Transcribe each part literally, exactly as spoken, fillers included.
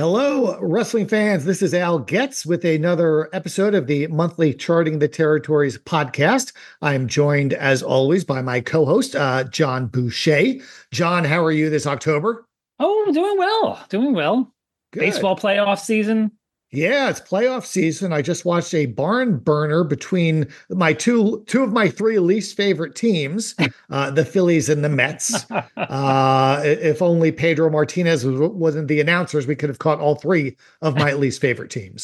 Hello, wrestling fans. This is Al Getz with another episode of the monthly Charting the Territories podcast. I'm joined, as always, by my co-host, uh, John Boucher. John, how are you this October? Oh, doing well. Doing well. Good. Baseball playoff season. Yeah, it's playoff season. I just watched a barn burner between my two two of my three least favorite teams, uh, the Phillies and the Mets. Uh, if only Pedro Martinez wasn't the announcers, we could have caught all three of my least favorite teams.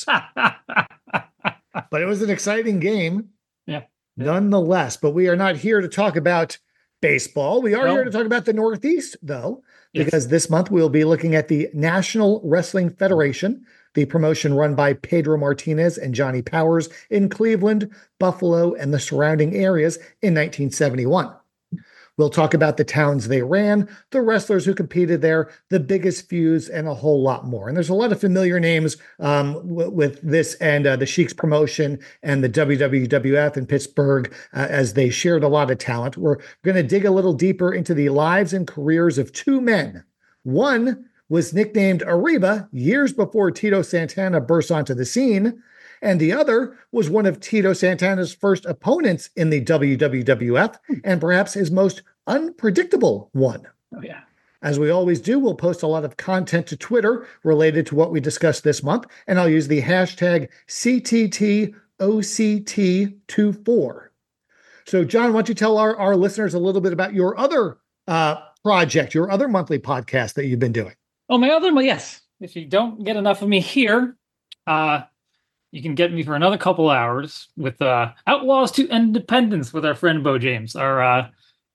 But it was an exciting game, yeah, nonetheless. But we are not here to talk about baseball. We are Well- here to talk about the Northeast, though, Yes. because this month we'll be looking at the National Wrestling Federation, the promotion run by Pedro Martinez and Johnny Powers in Cleveland, Buffalo, and the surrounding areas in nineteen seventy-one. We'll talk about the towns they ran, the wrestlers who competed there, the biggest feuds, and a whole lot more. And there's a lot of familiar names um, w- with this and uh, the Sheik's promotion and the W W F in Pittsburgh, uh, as they shared a lot of talent. We're going to dig a little deeper into the lives and careers of two men. One was nicknamed Arriba years before Tito Santana burst onto the scene, and the other was one of Tito Santana's first opponents in the W W F, and perhaps his most unpredictable one. Oh, yeah. As we always do, we'll post a lot of content to Twitter related to what we discussed this month, and I'll use the hashtag C T T O C T twenty-four. So, John, why don't you tell our, our listeners a little bit about your other uh, project, your other monthly podcast that you've been doing? Oh, my other, well, yes. If you don't get enough of me here, uh, you can get me for another couple hours with uh, Outlaws to Independence with our friend Bo James. Our uh,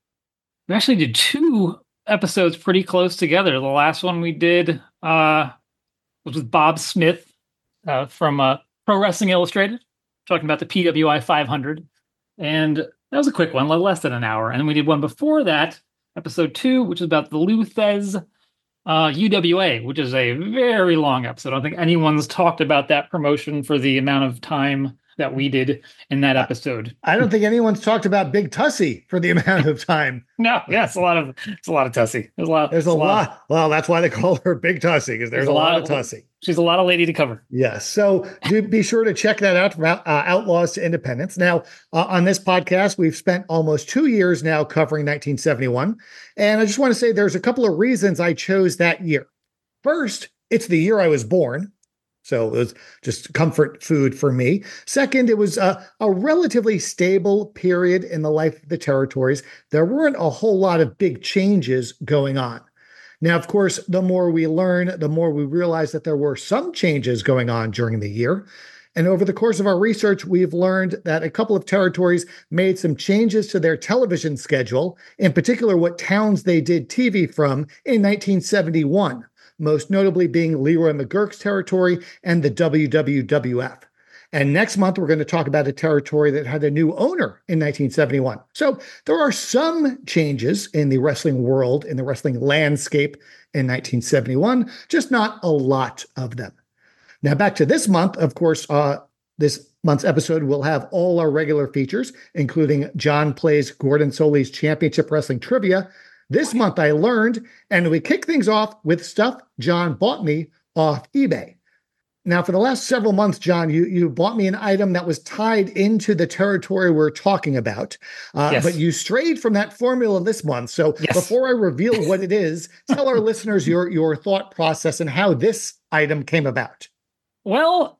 we actually did two episodes pretty close together. The last one we did uh, was with Bob Smith uh, from uh, Pro Wrestling Illustrated, talking about the P W I five hundred, and that was a quick one, less than an hour. And then we did one before that, episode two, which is about the Lou Thez Uh, U W A, which is a very long episode. I don't think anyone's talked about that promotion for the amount of time that we did in that episode. I don't think anyone's talked about Big Tussie for the amount of time. No, yeah, it's a lot of it's a lot of Tussie. There's a lot. There's a it's lot. lot. Well, that's why they call her Big Tussie, because there's, there's a lot, lot of Tussie. She's a lot of lady to cover. Yes. So do be sure to check that out from uh, Outlaws to Independence. Now, uh, on this podcast, we've spent almost two years now covering nineteen seventy-one. And I just want to say there's a couple of reasons I chose that year. First, it's the year I was born. So it was just comfort food for me. Second, it was a, a relatively stable period in the life of the territories. There weren't a whole lot of big changes going on. Now, of course, the more we learn, the more we realize that there were some changes going on during the year. And over the course of our research, we've learned that a couple of territories made some changes to their television schedule, in particular what towns they did T V from in nineteen seventy-one. Most notably being Leroy McGuirk's territory and the W W F. And next month, we're going to talk about a territory that had a new owner in nineteen seventy-one. So there are some changes in the wrestling world, in the wrestling landscape in nineteen seventy-one, just not a lot of them. Now, back to this month, of course, uh, this month's episode will have all our regular features, including John Plays Gordon Soley's Championship Wrestling Trivia. This month I learned, and we kick things off with stuff John bought me off eBay. Now, for the last several months, John, you, you bought me an item that was tied into the territory we're talking about, uh, Yes. but you strayed from that formula this month. So Yes. before I reveal what it is, tell our listeners your, your thought process and how this item came about. Well,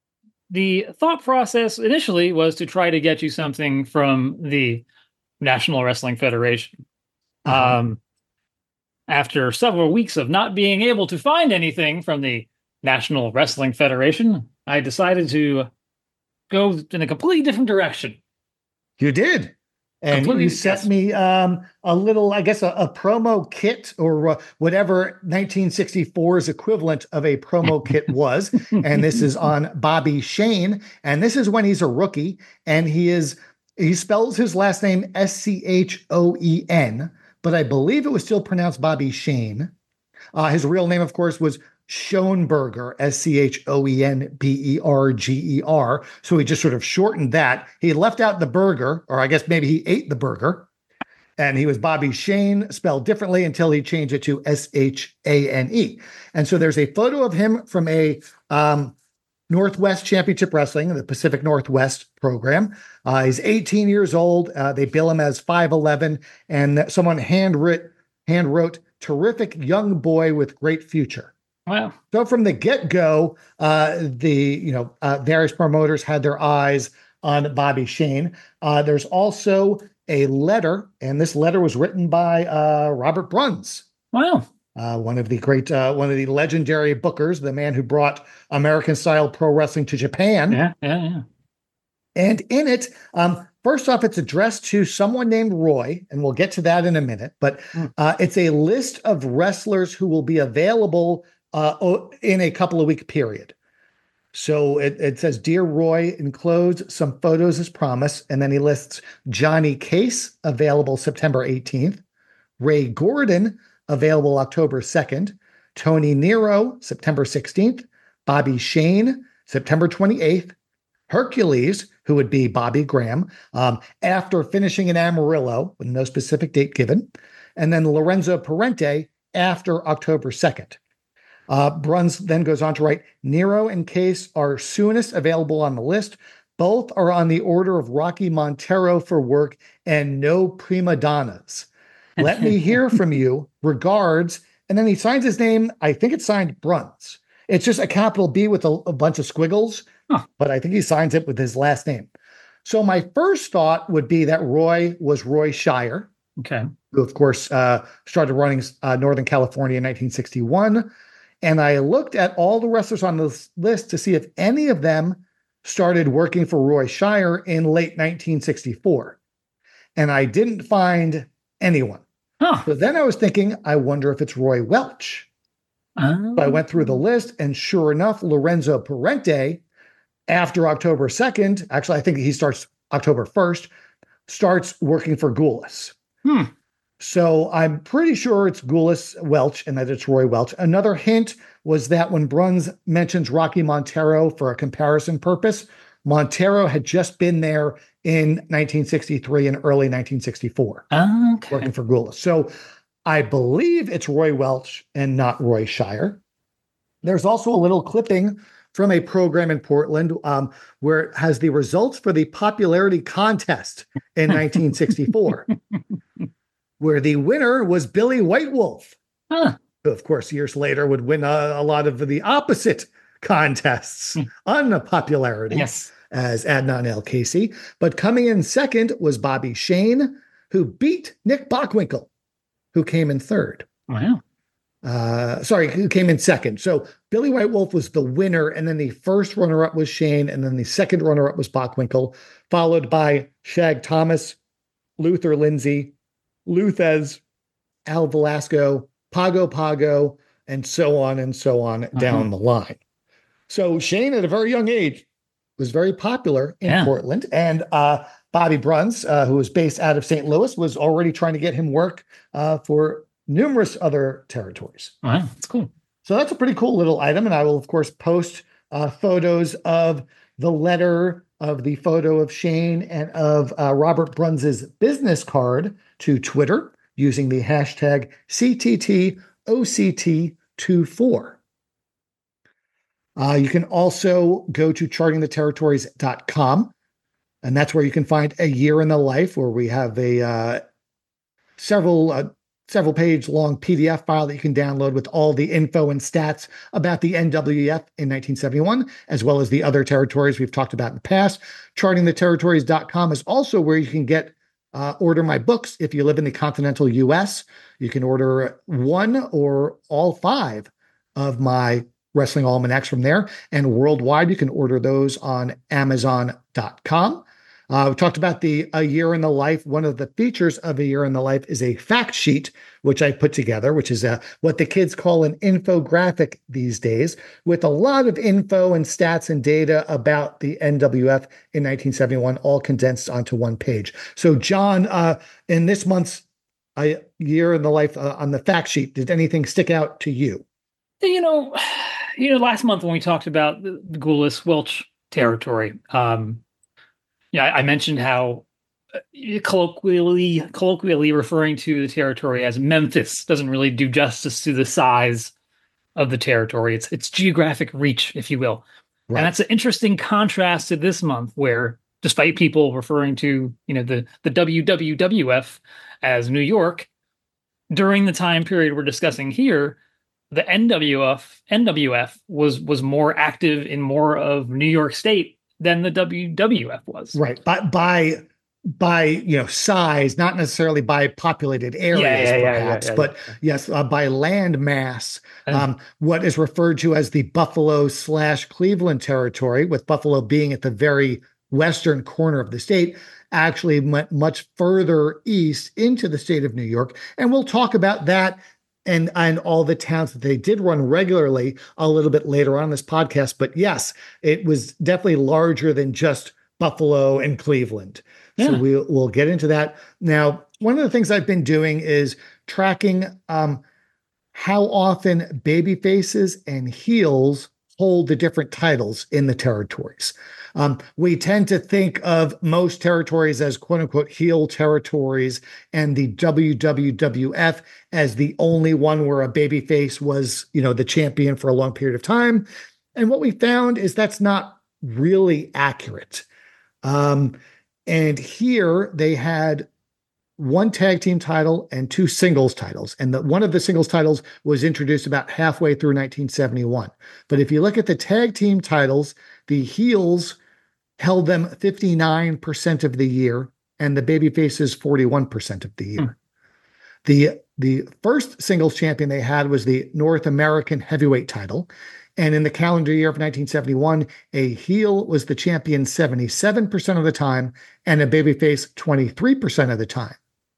the thought process initially was to try to get you something from the National Wrestling Federation. Uh-huh. Um, after several weeks of not being able to find anything from the National Wrestling Federation, I decided to go in a completely different direction. You did. And Completely, you sent yes. me um, a little, I guess, a, a promo kit or uh, whatever nineteen sixty-four's equivalent of a promo kit was. And this is on Bobby Shane. And this is when he's a rookie. And he is, he spells his last name S C H O E N, but I believe it was still pronounced Bobby Shane. Uh, his real name, of course, was Schoenberger, S C H O E N B E R G E R. So he just sort of shortened that. He left out the burger, or I guess maybe he ate the burger. And he was Bobby Shane, spelled differently until he changed it to S H A N E. And so there's a photo of him from a um, Northwest Championship Wrestling, the Pacific Northwest program. Uh, he's eighteen years old. Uh, they bill him as five eleven, and someone handwrit, hand wrote, terrific young boy with great future. Wow. So from the get-go, uh, the you know uh, various promoters had their eyes on Bobby Shane. Uh, there's also a letter, and this letter was written by uh, Robert Bruns. Wow. Uh, one of the great, uh, one of the legendary bookers, the man who brought American-style pro wrestling to Japan. Yeah, yeah, yeah. And in it, um, first off, it's addressed to someone named Roy, and we'll get to that in a minute. But uh, it's a list of wrestlers who will be available uh, in a couple of week period. So it, it says, Dear Roy, enclosed some photos as promised. And then he lists Johnny Case, available September eighteenth. Ray Gordon, available October second. Tony Nero, September sixteenth. Bobby Shane, September twenty-eighth. Hercules, who would be Bobby Graham, um, after finishing in Amarillo, with no specific date given. And then Lorenzo Parente after October second. Uh, Bruns then goes on to write, Nero and Case are soonest available on the list. Both are on the order of Rocky Montero for work and no prima donnas. Let me hear from you. Regards. And then he signs his name. I think it's signed Bruns. It's just a capital B with a, a bunch of squiggles, huh. But I think he signs it with his last name. So my first thought would be that Roy was Roy Shire. Okay. Who, of course, uh, started running uh, Northern California in nineteen sixty-one. And I looked at all the wrestlers on this list to see if any of them started working for Roy Shire in late nineteen sixty-four. And I didn't find anyone. Huh. So then I was thinking, I wonder if it's Roy Welch. Um, So I went through the list, and sure enough, Lorenzo Parente, after October second, actually, I think he starts October first, starts working for Goulas. Hmm. So I'm pretty sure it's Goulas Welch and that it's Roy Welch. Another hint was that when Bruns mentions Rocky Montero for a comparison purpose, Montero had just been there in nineteen sixty-three and early nineteen sixty-four, okay. working for Goulas. So I believe it's Roy Welch and not Roy Shire. There's also a little clipping from a program in Portland um, where it has the results for the popularity contest in nineteen sixty-four. Where the winner was Billy White Wolf, huh. who, of course, years later would win a, a lot of the opposite contests hmm. on popularity, yes. as Adnan El Casey. But coming in second was Bobby Shane, who beat Nick Bockwinkel, who came in third. Wow. Uh, sorry, who came in second. So Billy White Wolf was the winner, and then the first runner-up was Shane, and then the second runner-up was Bockwinkel, followed by Shag Thomas, Luther Lindsay, Luthez, Al Velasco, Pago Pago, and so on and so on uh-huh. down the line. So Shane, at a very young age, was very popular in yeah. Portland. And uh, Bobby Bruns, uh, who was based out of Saint Louis, was already trying to get him work uh, for numerous other territories. Wow, that's cool. So that's a pretty cool little item. And I will, of course, post uh, photos of the letter, of the photo of Shane, and of uh, Robert Bruns's business card to Twitter using the hashtag C T T O C T twenty-four. Uh, you can also go to charting the territories dot com, and that's where you can find A Year in the Life, where we have a uh, several uh, several page long P D F file that you can download with all the info and stats about the N W F in nineteen seventy-one, as well as the other territories we've talked about in the past. charting the territories dot com is also where you can get uh, order my books. If you live in the continental U S, you can order one or all five of my wrestling almanacs from there. And worldwide, you can order those on amazon dot com. Uh, we talked about the A Year in the Life. One of the features of A Year in the Life is a fact sheet, which I put together, which is a, what the kids call an infographic these days, with a lot of info and stats and data about the N W F in nineteen seventy-one, all condensed onto one page. So, John, uh, in this month's A Year in the Life uh, on the fact sheet, did anything stick out to you? You know, you know, last month when we talked about the, the Goulas Welch territory, um, yeah, I mentioned how colloquially colloquially referring to the territory as Memphis doesn't really do justice to the size of the territory. It's its geographic reach, if you will. And Right. that's an interesting contrast to this month, where despite people referring to, you know, the the W W W F as New York, during the time period we're discussing here, the N W F N W F was was more active in more of New York State than the W W F was. Right. By by by you know size, not necessarily by populated areas, Yeah, yeah, yeah, yeah, perhaps, yeah, but yeah. yes, uh, by land mass. And Um, what is referred to as the Buffalo slash Cleveland territory, with Buffalo being at the very western corner of the state, actually went much further east into the state of New York, and we'll talk about that and and all the towns that they did run regularly a little bit later on in this podcast. But yes, it was definitely larger than just Buffalo and Cleveland. So yeah. we'll we'll get into that. Now, one of the things I've been doing is tracking um, how often baby faces and heels hold the different titles in the territories. Um, we tend to think of most territories as quote unquote heel territories and the W W F as the only one where a babyface was, you know, the champion for a long period of time. And what we found is that's not really accurate. Um, and here they had one tag team title and two singles titles. And the, one of the singles titles was introduced about halfway through nineteen seventy-one. But if you look at the tag team titles, the heels held them fifty-nine percent of the year, and the baby faces forty-one percent of the year. Hmm. The, the first singles champion they had was the North American heavyweight title. And in the calendar year of nineteen seventy-one, a heel was the champion seventy-seven percent of the time, and a babyface twenty-three percent of the time.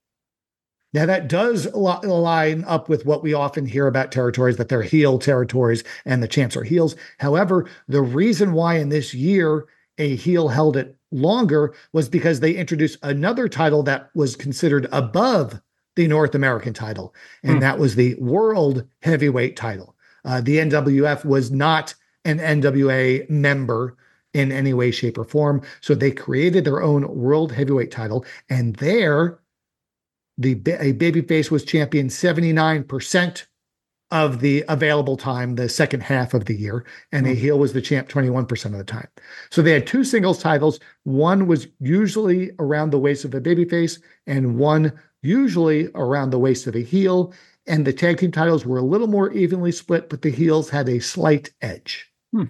Now, that does line up with what we often hear about territories, that they're heel territories and the champs are heels. However, the reason why in this year a heel held it longer was because they introduced another title that was considered above the North American title, and hmm. that was the World Heavyweight title. Uh, the N W F was not an N W A member in any way, shape, or form, so they created their own World Heavyweight title, and there The a babyface was champion seventy-nine percent of the available time, the second half of the year, and mm-hmm. a heel was the champ twenty-one percent of the time. So they had two singles titles. One was usually around the waist of a babyface, and one usually around the waist of a heel. And the tag team titles were a little more evenly split, but the heels had a slight edge. Hmm.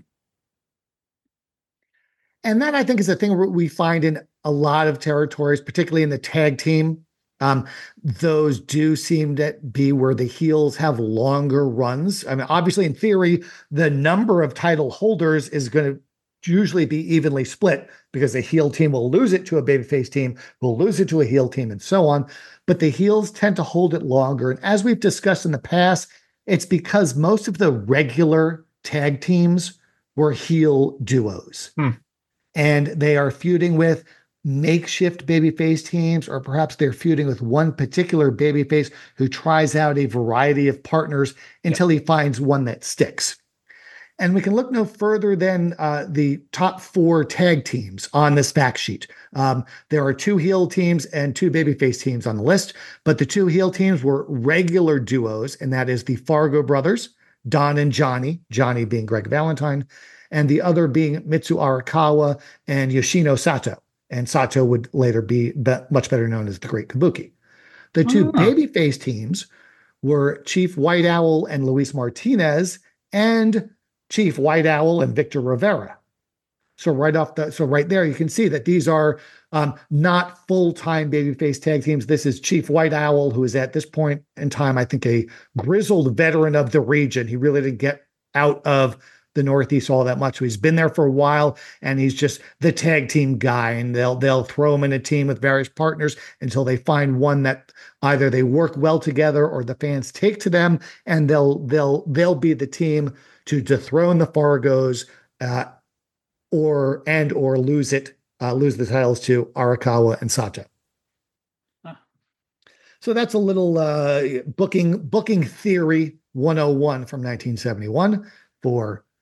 And that, I think, is a thing we find in a lot of territories, particularly in the tag team. Um, those do seem to be where the heels have longer runs. I mean, obviously, in theory, the number of title holders is going to usually be evenly split because the heel team will lose it to a babyface team, will lose it to a heel team, and so on. But the heels tend to hold it longer. And as we've discussed in the past, it's because most of the regular tag teams were heel duos. Hmm. And they are feuding with makeshift babyface teams, or perhaps they're feuding with one particular babyface who tries out a variety of partners until yep. he finds one that sticks. And we can look no further than uh, the top four tag teams on this fact sheet. Um, there are two heel teams and two babyface teams on the list, but the two heel teams were regular duos, and that is the Fargo brothers, Don and Johnny, Johnny being Greg Valentine, and the other being Mitsu Arakawa and Yoshino Sato. And Sato would later be, be much better known as the Great Kabuki. The two oh. babyface teams were Chief White Owl and Luis Martinez, and Chief White Owl and Victor Rivera. So right off the, so right there, you can see that these are um, not full-time babyface tag teams. This is Chief White Owl, who is at this point in time, I think, a grizzled veteran of the region. He really didn't get out of the Northeast all that much. So he's been there for a while, and he's just the tag team guy, and they'll they'll throw him in a team with various partners until they find one that either they work well together or the fans take to them, and they'll they'll they'll be the team to dethrone the Fargos, uh, or and or lose it, uh, lose the titles to Arakawa and Sato. Huh. So that's a little uh, booking booking theory one oh one from nineteen seventy-one for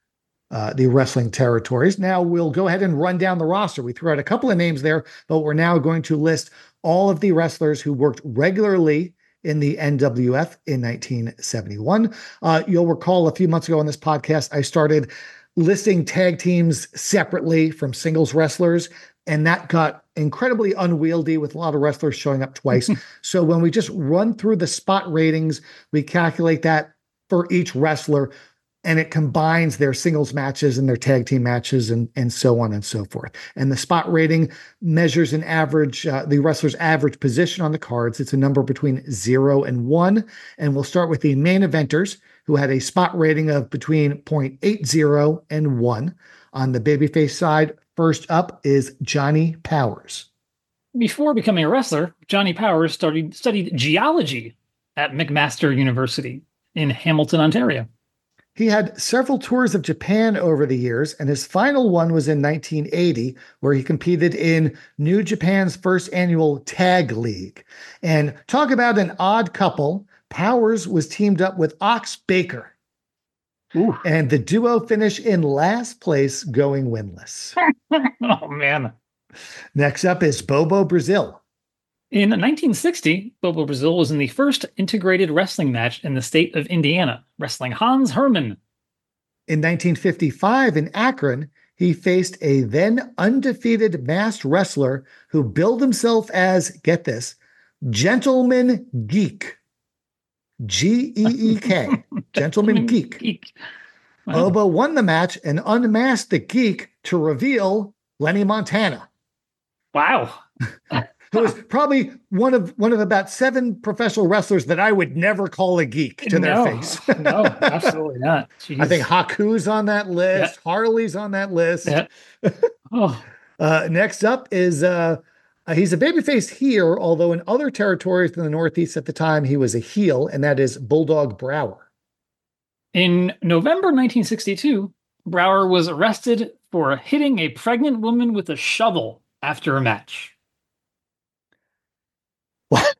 uh, the wrestling territories. Now we'll go ahead and run down the roster. We threw out a couple of names there, but we're now going to list all of the wrestlers who worked regularly in the N W F in nineteen seventy-one. Uh, you'll recall a few months ago on this podcast, I started listing tag teams separately from singles wrestlers, and that got incredibly unwieldy with a lot of wrestlers showing up twice. So when we just run through the spot ratings, we calculate that for each wrestler, and it combines their singles matches and their tag team matches and, and so on and so forth. And the spot rating measures an average, uh, the wrestler's average position on the cards. It's a number between zero and one. And we'll start with the main eventers, who had a spot rating of between zero point eight zero and one. On the babyface side, first up is Johnny Powers. Before becoming a wrestler, Johnny Powers studied, studied geology at McMaster University in Hamilton, Ontario. He had several tours of Japan over the years, and his final one was in nineteen eighty, where he competed in New Japan's first annual Tag League. And talk about an odd couple. Powers was teamed up with Ox Baker. Ooh. And the duo finished in last place, going winless. Oh, man. Next up is Bobo Brazil. In nineteen sixty, Bobo Brazil was in the first integrated wrestling match in the state of Indiana, wrestling Hans Herman. In nineteen fifty-five, in Akron, he faced a then undefeated masked wrestler who billed himself as, get this, Gentleman Geek. G E E K. Gentleman Geek. Geek. Wow. Bobo won the match and unmasked the Geek to reveal Lenny Montana. Wow. Who was probably one of one of about seven professional wrestlers that I would never call a geek to no, their face. No, absolutely not. Jeez. I think Haku's on that list. Yeah. Harley's on that list. Yeah. Oh. uh, next up is uh, uh, he's a babyface here, although in other territories in the Northeast at the time he was a heel, and that is Bulldog Brower. In November nineteen sixty-two, Brower was arrested for hitting a pregnant woman with a shovel after a match. What?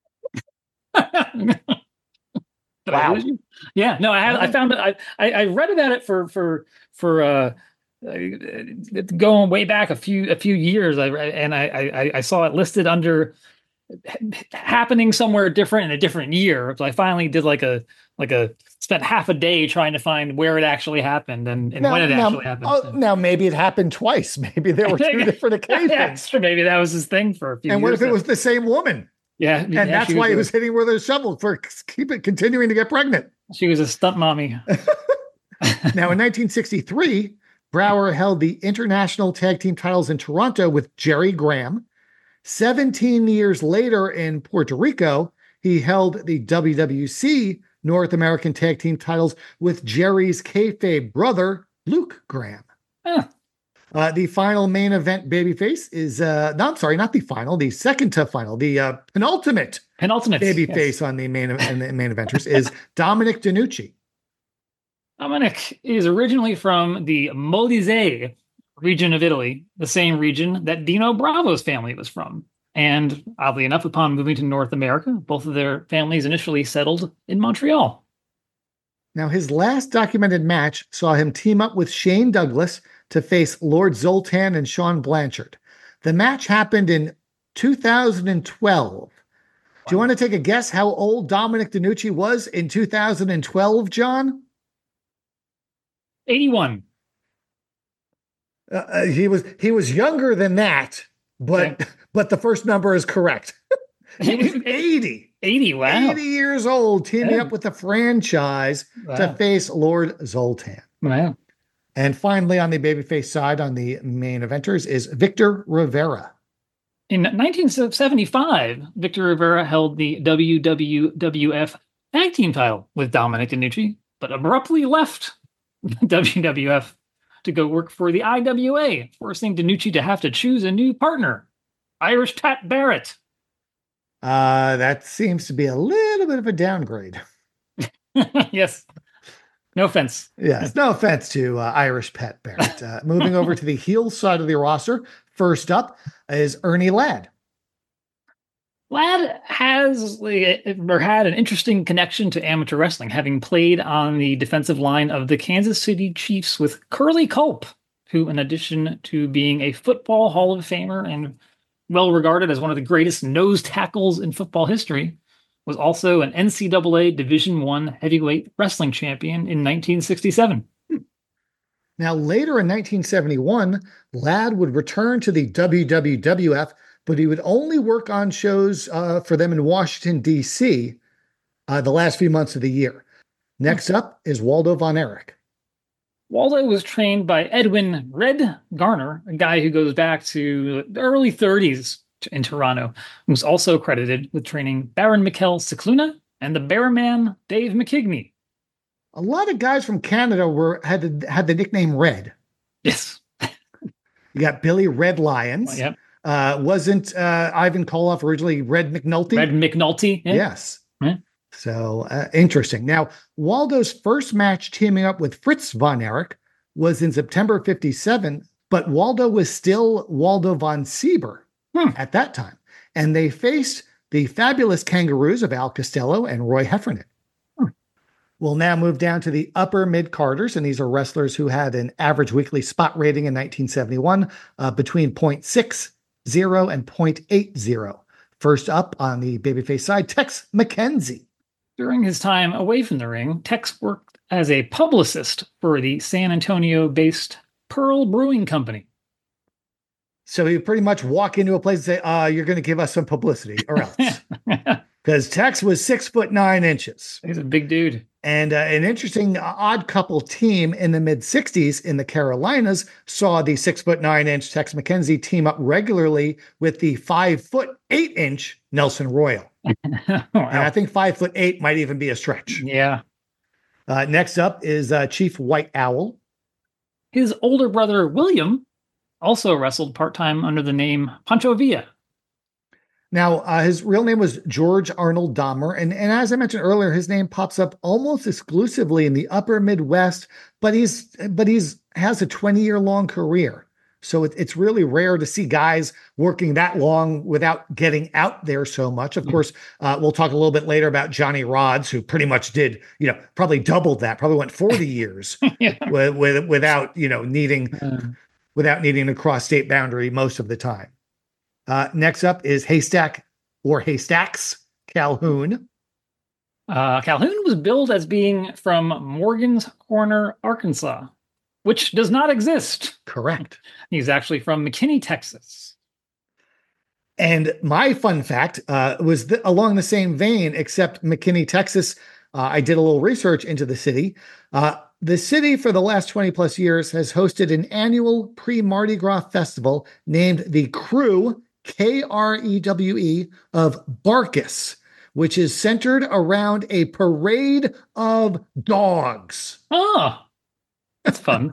Wow. Yeah, no, I had, I found it. I, I, I read about it for, for, for, uh, going way back a few, a few years. I, and I, I, I saw it listed under happening somewhere different in a different year. So I finally did like a, like a, spent half a day trying to find where it actually happened and, and now, when it now, actually happened. Oh, so. Now maybe it happened twice. Maybe there were two different occasions. Yeah, sure, maybe that was his thing for a few and years. what if it then. was the same woman? Yeah, and yeah, that's why he was hitting with a shovel for keep it continuing to get pregnant. She was a stunt mommy. Now, in nineteen sixty-three, Brower held the international tag team titles in Toronto with Jerry Graham. seventeen years later in Puerto Rico, he held the W W C North American tag team titles with Jerry's kayfabe brother, Luke Graham. Huh. Uh, the final main event babyface is, uh, no, I'm sorry, not the final, the second to final, the uh, penultimate, penultimate babyface yes. on the main, and the main eventers is Dominic DeNucci. Dominic is originally from the Molise region of Italy, the same region that Dino Bravo's family was from. And oddly enough, upon moving to North America, both of their families initially settled in Montreal. Now, his last documented match saw him team up with Shane Douglas to face Lord Zoltan and Sean Blanchard. The match happened in two thousand twelve. Wow. Do you want to take a guess how old Dominic DeNucci was in two thousand twelve, John? eighty-one. Uh, he was he was younger than that, but okay. but the first number is correct. He was eighty. eighty, wow. eighty years old, teaming yeah. up with the franchise wow. to face Lord Zoltan. Wow. And finally, on the babyface side, on the main eventers, is Victor Rivera. In nineteen seventy-five, Victor Rivera held the W W F Tag Team title with Dominic DeNucci, but abruptly left W W F to go work for the I W A, forcing DeNucci to have to choose a new partner, Irish Pat Barrett. Uh, that seems to be a little bit of a downgrade. Yes. No offense. Yes, no offense to uh, Irish Pat Barrett. Uh, moving over to the heel side of the roster, first up is Ernie Ladd. Ladd has like, or had an interesting connection to amateur wrestling, having played on the defensive line of the Kansas City Chiefs with Curly Culp, who, in addition to being a football Hall of Famer and well regarded as one of the greatest nose tackles in football history, was also an N C double A Division One heavyweight wrestling champion in nineteen sixty-seven. Now, later in nineteen seventy-one, Ladd would return to the W W F, but he would only work on shows uh, for them in Washington, D C uh, the last few months of the year. Next up is Waldo Von Erich. Waldo was trained by Edwin Red Garner, a guy who goes back to the early thirties in Toronto, who's also credited with training Baron Mikkel Cicluna and the Bearman Dave McKigney. A lot of guys from Canada were had the, had the nickname Red. Yes. You got Billy Red Lyons. Oh, yep. Uh, wasn't uh, Ivan Koloff originally Red McNulty? Red McNulty. Yeah. Yes. Yeah. So uh, interesting. Now, Waldo's first match teaming up with Fritz Von Erich was in September fifty-seven, but Waldo was still Waldo von Sieber hmm. at that time. And they faced the fabulous Kangaroos of Al Costello and Roy Heffernan. Hmm. We'll now move down to the upper mid-carders, and these are wrestlers who had an average weekly spot rating in nineteen seventy-one uh, between point six zero and point eight zero. First up on the babyface side, Tex McKenzie. During his time away from the ring, Tex worked as a publicist for the San Antonio-based Pearl Brewing Company. So he pretty much walk into a place and say, uh, you're going to give us some publicity or else. Because Tex was six foot nine inches. He's a big dude. And uh, an interesting uh, odd couple team in the mid sixties in the Carolinas saw the six foot nine inch Tex McKenzie team up regularly with the five foot eight inch Nelson Royal. Wow. And I think five foot eight might even be a stretch. Yeah. Uh, next up is uh, Chief White Owl. His older brother, William, also wrestled part-time under the name Pancho Villa. Now, uh, his real name was George Arnold Dahmer, and, and as I mentioned earlier, his name pops up almost exclusively in the upper Midwest, but he's but he's has a twenty-year-long career. So it, it's really rare to see guys working that long without getting out there so much. Of mm-hmm. course, uh, we'll talk a little bit later about Johnny Rods, who pretty much did, you know, probably doubled that, probably went forty years yeah. with, with, without, you know, needing uh. without needing to cross state boundary most of the time. Uh, next up is Haystack or Haystacks Calhoun. Uh, Calhoun was billed as being from Morgan's Corner, Arkansas, which does not exist. Correct. He's actually from McKinney, Texas. And my fun fact uh, was th- along the same vein, except McKinney, Texas. Uh, I did a little research into the city. Uh, the city for the last twenty plus years has hosted an annual pre-Mardi Gras festival named the Krewe, K R E W E, of Barkus, which is centered around a parade of dogs. Oh, that's fun.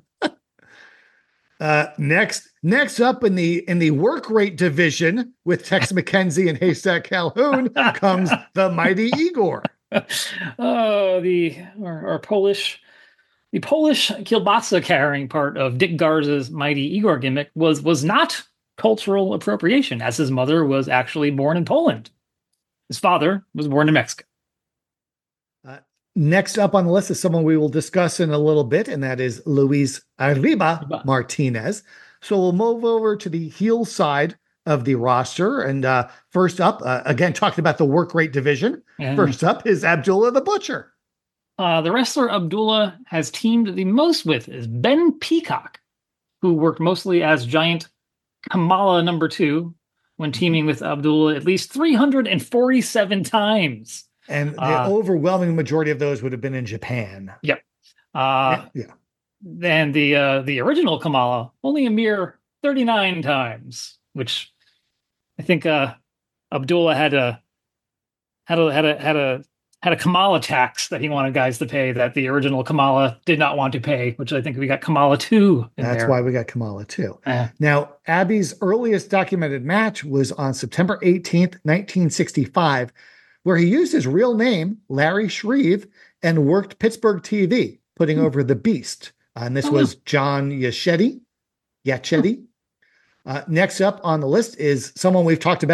uh, next, next up in the in the work rate division with Tex McKenzie and Haystack Calhoun comes the Mighty Igor. Oh, the our, our Polish, the Polish kielbasa carrying part of Dick Garza's Mighty Igor gimmick was was not cultural appropriation, as his mother was actually born in Poland. His father was born in Mexico. Uh, next up on the list is someone we will discuss in a little bit, and that is Luis Arriba, Arriba. Martinez. So we'll move over to the heel side of the roster. And uh, first up, uh, again, talking about the work rate division. Yeah. First up is Abdullah the Butcher. Uh, the wrestler Abdullah has teamed the most with is Ben Peacock, who worked mostly as Giant Kamala number two when teaming with Abdullah at least three hundred forty-seven times. And the uh, overwhelming majority of those would have been in Japan. Yep. Uh, yeah. And the uh, the original Kamala, only a mere thirty-nine times, which I think uh, Abdullah had a had a had a had a had a Kamala tax that he wanted guys to pay that the original Kamala did not want to pay, which I think we got Kamala two. That's there. why we got Kamala two. Uh, now, Abby's earliest documented match was on September eighteenth, nineteen sixty-five, where he used his real name, Larry Shreve, and worked Pittsburgh T V, putting hmm. over the Beast. Uh, and this oh, was John Yachetti. Yachetti. Uh, next up on the list is someone we've talked about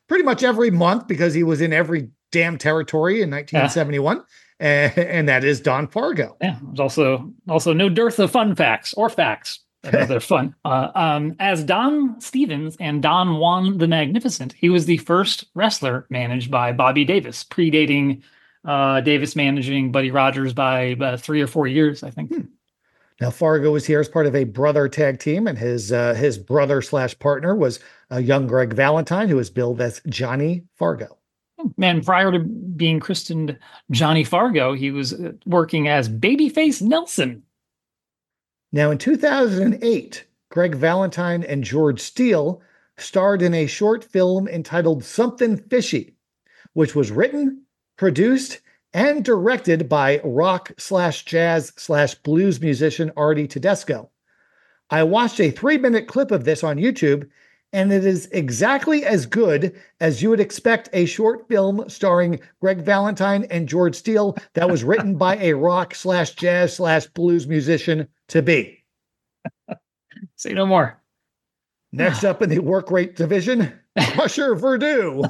pretty much every month because he was in every damn territory in nineteen seventy-one. Yeah. And, and that is Don Fargo. Yeah, there's also also no dearth of fun facts or facts. They're fun. Uh, um, as Don Stevens and Don Juan the Magnificent, he was the first wrestler managed by Bobby Davis, predating uh, Davis managing Buddy Rogers by uh, three or four years, I think. Hmm. Now, Fargo was here as part of a brother tag team, and his uh, his brother slash partner was a young Greg Valentine, who was billed as Johnny Fargo. Man, prior to being christened Johnny Fargo, he was working as Babyface Nelson. Now, in two thousand eight, Greg Valentine and George Steele starred in a short film entitled Something Fishy, which was written, produced, and directed by rock slash jazz slash blues musician Artie Tedesco. I watched a three-minute clip of this on YouTube, and it is exactly as good as you would expect a short film starring Greg Valentine and George Steele that was written by a rock slash jazz slash blues musician to be. Say no more. Next up in the work rate division, Crusher Verdue.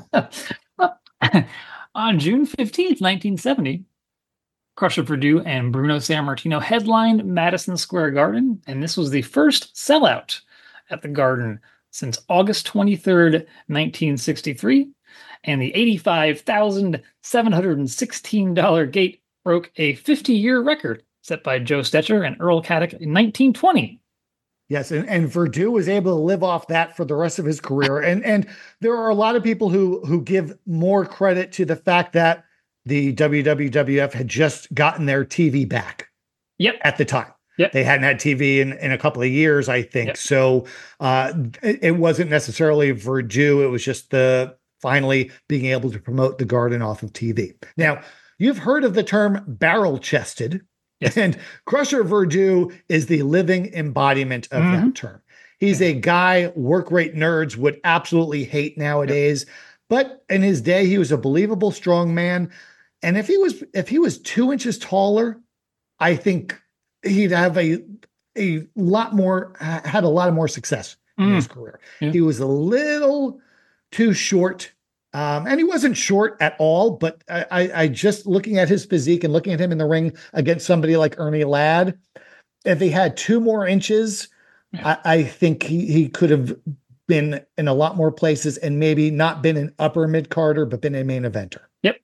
On June fifteenth, nineteen seventy, Crusher Verdue and Bruno Sammartino headlined Madison Square Garden, and this was the first sellout at the Garden since August twenty-third, nineteen sixty-three, and the eighty-five thousand seven hundred sixteen dollars gate broke a fifty-year record set by Joe Stetcher and Earl Caddick in nineteen twenty. Yes, and, and Verdue was able to live off that for the rest of his career. And and there are a lot of people who who give more credit to the fact that the W W F had just gotten their T V back. Yep. At the time. Yep. They hadn't had T V in, in a couple of years, I think. Yep. So uh, it, it wasn't necessarily Verdue. It was just the finally being able to promote the Garden off of T V. Now, you've heard of the term barrel-chested. Yes. And Crusher Verdue is the living embodiment of mm-hmm. that term. He's a guy work rate nerds would absolutely hate nowadays. Yep. But in his day, he was a believable strong man. And if he was if he was two inches taller, I think he'd have a a lot more had a lot of more success in mm. his career. Yeah. He was a little too short. Um, and he wasn't short at all, but I, I, I just looking at his physique and looking at him in the ring against somebody like Ernie Ladd, if he had two more inches, yeah. I, I think he, he could have been in a lot more places and maybe not been an upper mid-carder, but been a main eventer. Yep.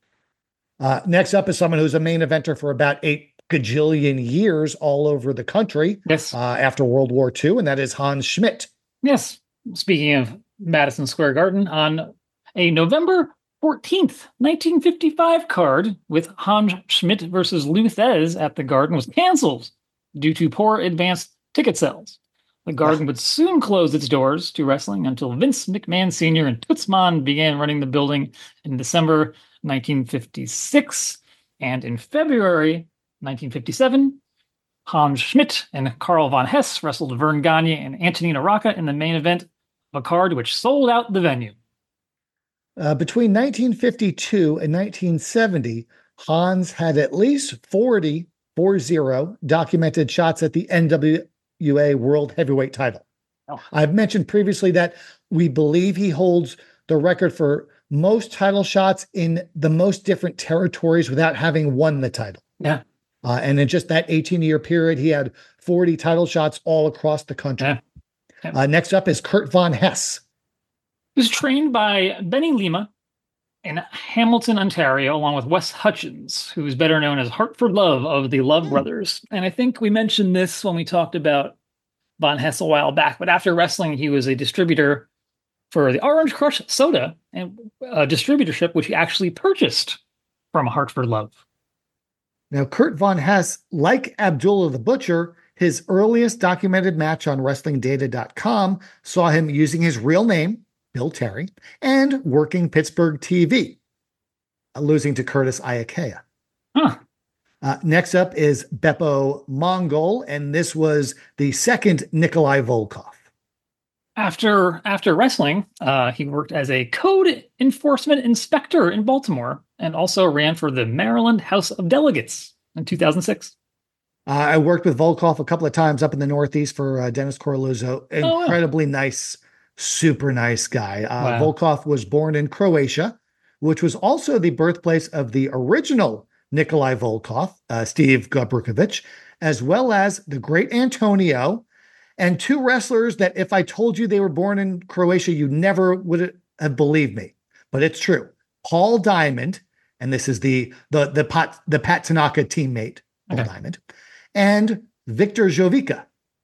Uh, next up is someone who's a main eventer for about eight gajillion years all over the country. Yes. Uh, after World War Two, and that is Hans Schmidt. Yes. Speaking of Madison Square Garden, on a November fourteenth, nineteen fifty-five card with Hans Schmidt versus Lou Thesz at the Garden was canceled due to poor advanced ticket sales. The Garden would soon close its doors to wrestling until Vince McMahon Senior and Toots Mann began running the building in December nineteen fifty-six. And in February nineteen fifty-seven, Hans Schmidt and Karl von Hess wrestled Vern Gagne and Antonina Rocca in the main event of a card which sold out the venue. Uh, between nineteen fifty-two and nineteen seventy, Hans had at least forty, four zero, documented shots at the N W A World Heavyweight title. Oh. I've mentioned previously that we believe he holds the record for most title shots in the most different territories without having won the title. Yeah. Uh, and in just that eighteen-year period, he had forty title shots all across the country. Yeah. Yeah. Uh, next up is Kurt von Hess. He was trained by Benny Lima in Hamilton, Ontario, along with Wes Hutchins, who is better known as Hartford Love of the Love Brothers. And I think we mentioned this when we talked about Von Hess a while back, but after wrestling, he was a distributor for the Orange Crush soda and a distributorship, which he actually purchased from Hartford Love. Now, Kurt von Hess, like Abdullah the Butcher, his earliest documented match on Wrestling Data dot com saw him using his real name, Bill Terry, and working Pittsburgh T V, losing to Curtis Iakea. Huh. Uh, next up is Beppo Mongol, and this was the second Nikolai Volkov. After after wrestling, uh, he worked as a code enforcement inspector in Baltimore and also ran for the Maryland House of Delegates in two thousand six. Uh, I worked with Volkov a couple of times up in the Northeast for uh, Dennis Corluzzo. Incredibly oh, wow. nice, super nice guy. Uh, Wow. Volkov was born in Croatia, which was also the birthplace of the original Nikolai Volkov, uh, Steve Gabrukovic, as well as the great Antonio, and two wrestlers that if I told you they were born in Croatia, you never would have believed me. But it's true. Paul Diamond, and this is the the the Pat, the Pat Tanaka teammate, Paul Okay. Diamond, and Victor Jovica.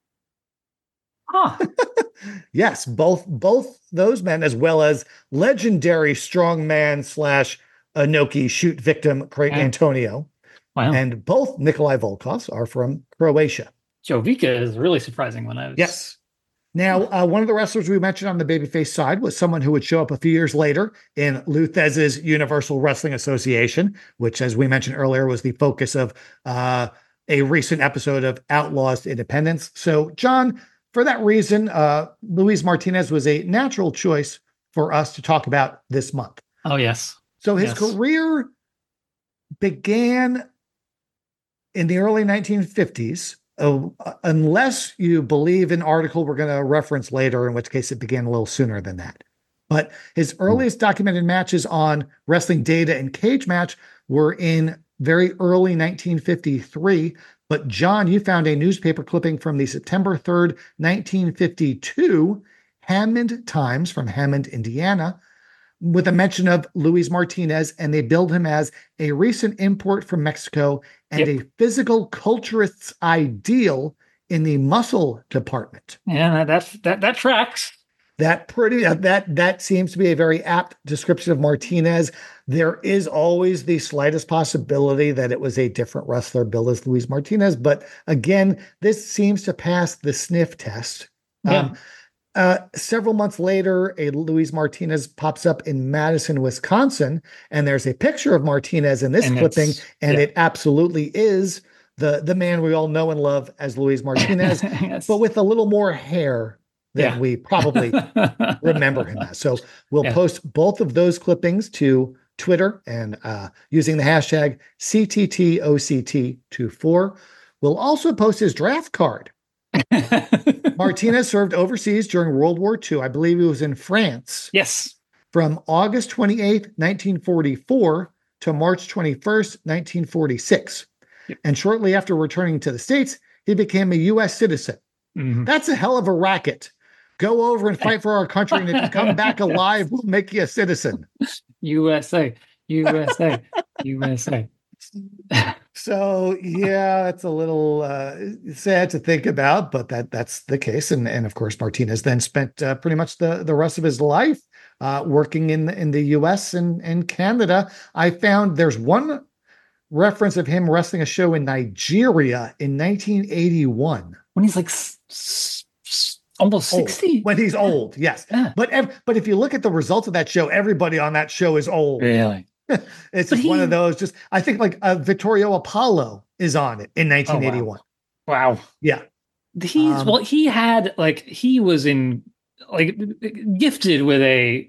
Huh. Yes, both both those men, as well as legendary strongman slash Inoki shoot victim Great Yeah. Antonio, Wow. and both Nikolai Volkovs are from Croatia. Jovica is really surprising when I was. Yes. Now, uh, one of the wrestlers we mentioned on the babyface side was someone who would show up a few years later in Lou Thesz's Universal Wrestling Association, which, as we mentioned earlier, was the focus of uh, a recent episode of Outlaws to Independence. So, John, for that reason, uh, Luis Martinez was a natural choice for us to talk about this month. Oh, yes. So his Yes. career began in the early nineteen fifties, uh, unless you believe an article we're going to reference later, in which case it began a little sooner than that. But his earliest documented matches on Wrestling Data and Cage Match were in very early nineteen fifty-three. But John, you found a newspaper clipping from the September third, nineteen fifty-two Hammond Times from Hammond, Indiana, with a mention of Luis Martinez, and they billed him as a recent import from Mexico and Yep. a physical culturist's ideal in the muscle department. Yeah, that that that tracks. That pretty that that seems to be a very apt description of Martinez. There is always the slightest possibility that it was a different wrestler billed as Luis Martinez, but again, this seems to pass the sniff test. Yeah. Um, Uh, several months later, a Luis Martinez pops up in Madison, Wisconsin, and there's a picture of Martinez in this And clipping, it's- and yeah. it absolutely is the the man we all know and love as Luis Martinez, Yes. but with a little more hair than Yeah. we probably remember him as. So we'll Yeah. post both of those clippings to Twitter and uh, using the hashtag C T T O C T twenty-four. We'll also post his draft card. Martinez served overseas during World War Two. I believe he was in France Yes. from August twenty-eighth, nineteen forty-four to March twenty-first, nineteen forty-six. Yep. And shortly after returning to the States, he became a U S citizen. Mhm. That's a hell of a racket. Go over and fight for our country, and if you come back alive, we'll make you a citizen. U S A, U S A, U S A. So yeah, it's a little uh, sad to think about, but that that's the case. And and of course, Martinez then spent uh, pretty much the, the rest of his life uh, working in in the U S and and Canada. I found there's one reference of him wrestling a show in Nigeria in nineteen eighty-one. When he's like s- s- s- almost Old. sixty. When he's old, yes. Yeah. But ev- but if you look at the results of that show, everybody on that show is old. Really? It's But just one he- of those. Just I think like uh, Vittorio Apollo is on it in nineteen eighty-one. Wow. Yeah. He's Um, well, he had like he was in like gifted with a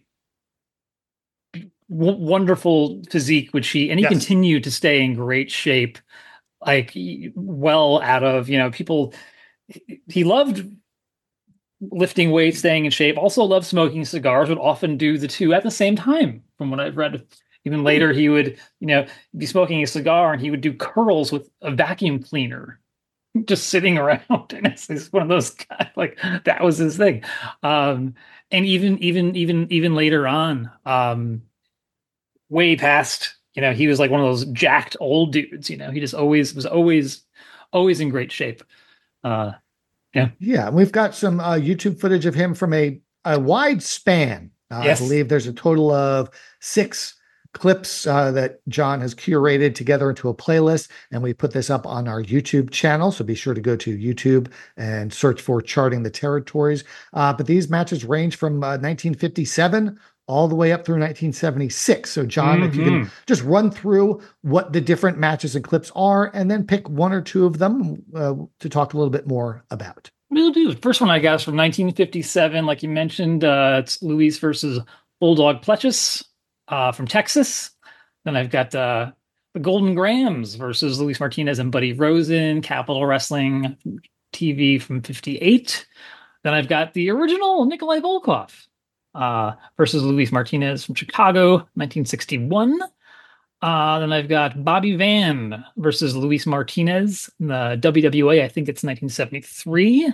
w- wonderful physique, which he and he Yes. continued to stay in great shape, like he- well out of you know people. he- He loved lifting weights, staying in shape. Also loved smoking cigars. Would often do the two at the same time. From what I've read, even later he would you know be smoking a cigar and he would do curls with a vacuum cleaner just sitting around. And it's, it's one of those guys, like that was his thing. Um, and even, even, even, even later on, um, way past, you know, he was like one of those jacked old dudes, you know, he just always was always, always in great shape. Uh, Yeah, and we've got some uh, YouTube footage of him from a, a wide span. Uh, Yes. I believe there's a total of six clips uh, that John has curated together into a playlist, and we put this up on our YouTube channel. So be sure to go to YouTube and search for Charting the Territories. Uh, but these matches range from uh, nineteen fifty-seven all the way up through nineteen seventy-six. So, John, if you can Mhm. just run through what the different matches and clips are, and then pick one or two of them uh, to talk a little bit more about. We'll do. The first one I got is from nineteen fifty-seven. Like you mentioned, uh, it's Luis versus Bulldog Pletchus uh, from Texas. Then I've got uh, the Golden Grams versus Luis Martinez and Buddy Rosen, Capital Wrestling T V from fifty-eight. Then I've got the original Nikolai Volkov uh, versus Luis Martinez from Chicago, nineteen sixty-one. Uh, then I've got Bobby Van versus Luis Martinez in the W W A. I think it's nineteen seventy-three.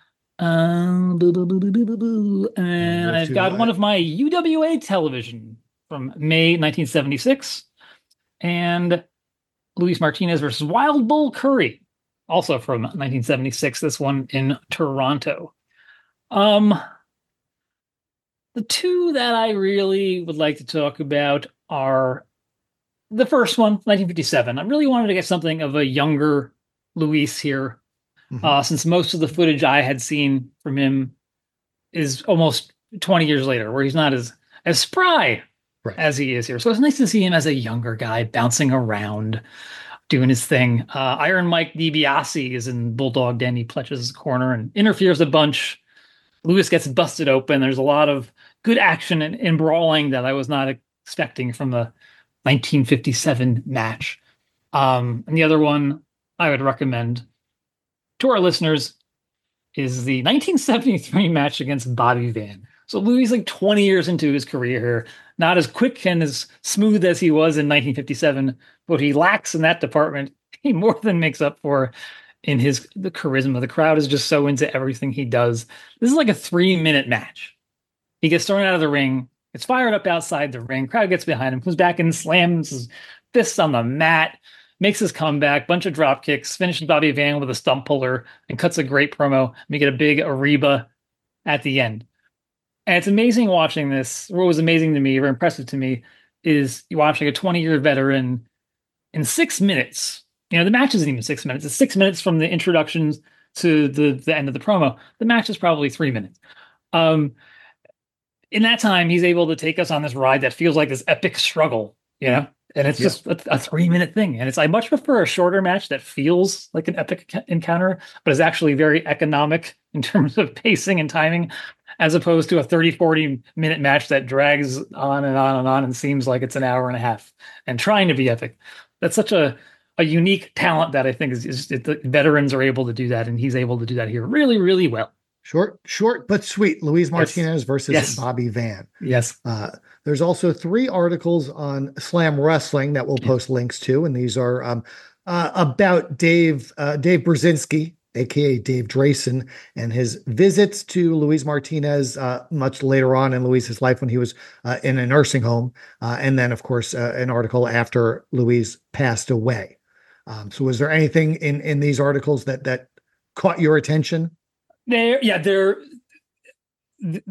Um, boo, boo, boo, boo, boo, boo, boo. And I've got one of my U W A television from May nineteen seventy-six. And Luis Martinez versus Wild Bull Curry, also from nineteen seventy-six. This one in Toronto. Um, the two that I really would like to talk about are the first one, nineteen fifty-seven. I really wanted to get something of a younger Luis here, mm-hmm. uh, since most of the footage I had seen from him is almost twenty years later, where he's not as as spry right. as he is here. So it's nice to see him as a younger guy bouncing around, doing his thing. Uh, Iron Mike DiBiase is in Bulldog Danny Pletch's corner and interferes a bunch. Luis gets busted open. There's a lot of good action and, and brawling that I was not expecting from the nineteen fifty-seven match. Um, and the other one I would recommend to our listeners is the nineteen seventy-three match against Bobby Van. So Louis like twenty years into his career here, not as quick and as smooth as he was in nineteen fifty-seven, but he lacks in that department. He more than makes up for in his the charisma. The crowd is just so into everything he does. This is like a three-minute match. He gets thrown out of the ring. It's fired up outside the ring. Crowd gets behind him, comes back and slams his fists on the mat, makes his comeback, bunch of drop kicks, finishes Bobby Van with a stump puller, and cuts a great promo. We get a big Ariba at the end. And it's amazing watching this. What was amazing to me, or impressive to me, is you watch like a twenty-year veteran in six minutes. You know, the match isn't even six minutes. It's six minutes from the introductions to the, the end of the promo. The match is probably three minutes. Um, in that time, he's able to take us on this ride that feels like this epic struggle, you know? And it's yeah. just a, a three-minute thing. And it's I much prefer a shorter match that feels like an epic encounter, but is actually very economic in terms of pacing and timing, as opposed to a thirty, forty-minute match that drags on and on and on and seems like it's an hour and a half and trying to be epic. That's such a, a unique talent that I think is, is the veterans are able to do that, and he's able to do that here really, really well. Short, short but sweet. Luis Martinez yes. versus yes. Bobby Van. Yes. Uh, there's also three articles on Slam Wrestling that we'll yeah. post links to, and these are um, uh, about Dave uh, Dave Brzezinski, aka Dave Drayson, and his visits to Luis Martinez uh, much later on in Luis's life when he was uh, in a nursing home, uh, and then of course uh, an article after Luis passed away. Um, so, was there anything in in these articles that that caught your attention? They're yeah, they're th-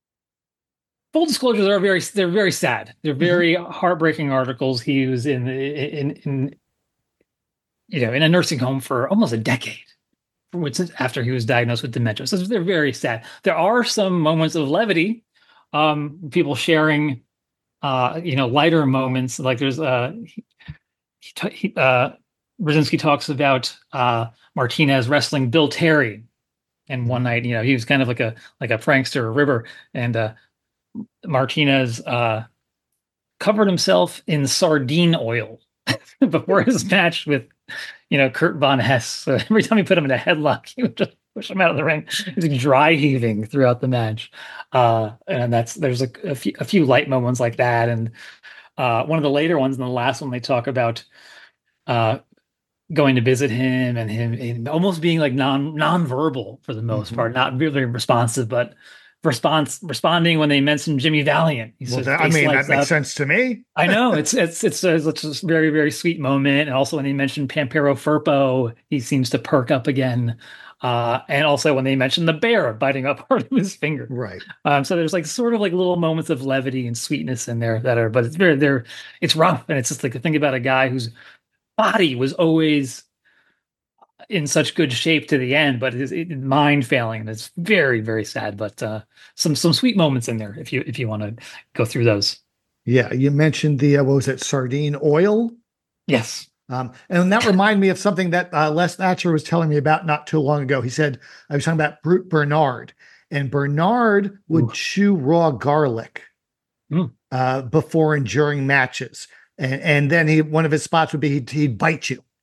full disclosure. They're very they're very sad. They're very mm-hmm. heartbreaking articles. He was in in in you know in a nursing home for almost a decade, which is after he was diagnosed with dementia. So they're very sad. There are some moments of levity, um, people sharing, uh, you know, lighter moments. Like there's uh, he, he, uh, Brzezinski talks about uh, Martinez wrestling Bill Terry. And one night, you know, he was kind of like a like a prankster River, and uh, Martinez uh, covered himself in sardine oil before his match with, you know, Kurt Von Hess. So every time he put him in a headlock, he would just push him out of the ring. He was like dry heaving throughout the match, uh, and that's there's a, a, few, a few light moments like that. And uh, one of the later ones, in the last one, they talk about. Uh, going to visit him and him and almost being like non non-verbal for the most mm-hmm. part, not really responsive, but response responding when they mention Jimmy Valiant. He well, that, I mean, that makes up. sense to me. I know it's, it's, it's, a, it's a very, very sweet moment. And also when they mentioned Pampero Firpo, he seems to perk up again. Uh, and also when they mentioned the bear biting up part of his finger. Right. Um, so there's like sort of like little moments of levity and sweetness in there that are, but it's very, they're, it's rough. And it's just like the thing about a guy who's body was always in such good shape to the end, but his it, mind failing. And it's very, very sad, but uh, some some sweet moments in there if you if you want to go through those. Yeah, you mentioned the uh, what was it, sardine oil? Yes. Um, and that reminded me of something that uh, Les Thatcher was telling me about not too long ago. He said, I was talking about Brute Bernard, and Bernard would Ooh. chew raw garlic mm. uh, before and during matches. And, and then he, one of his spots would be he'd, he'd bite you.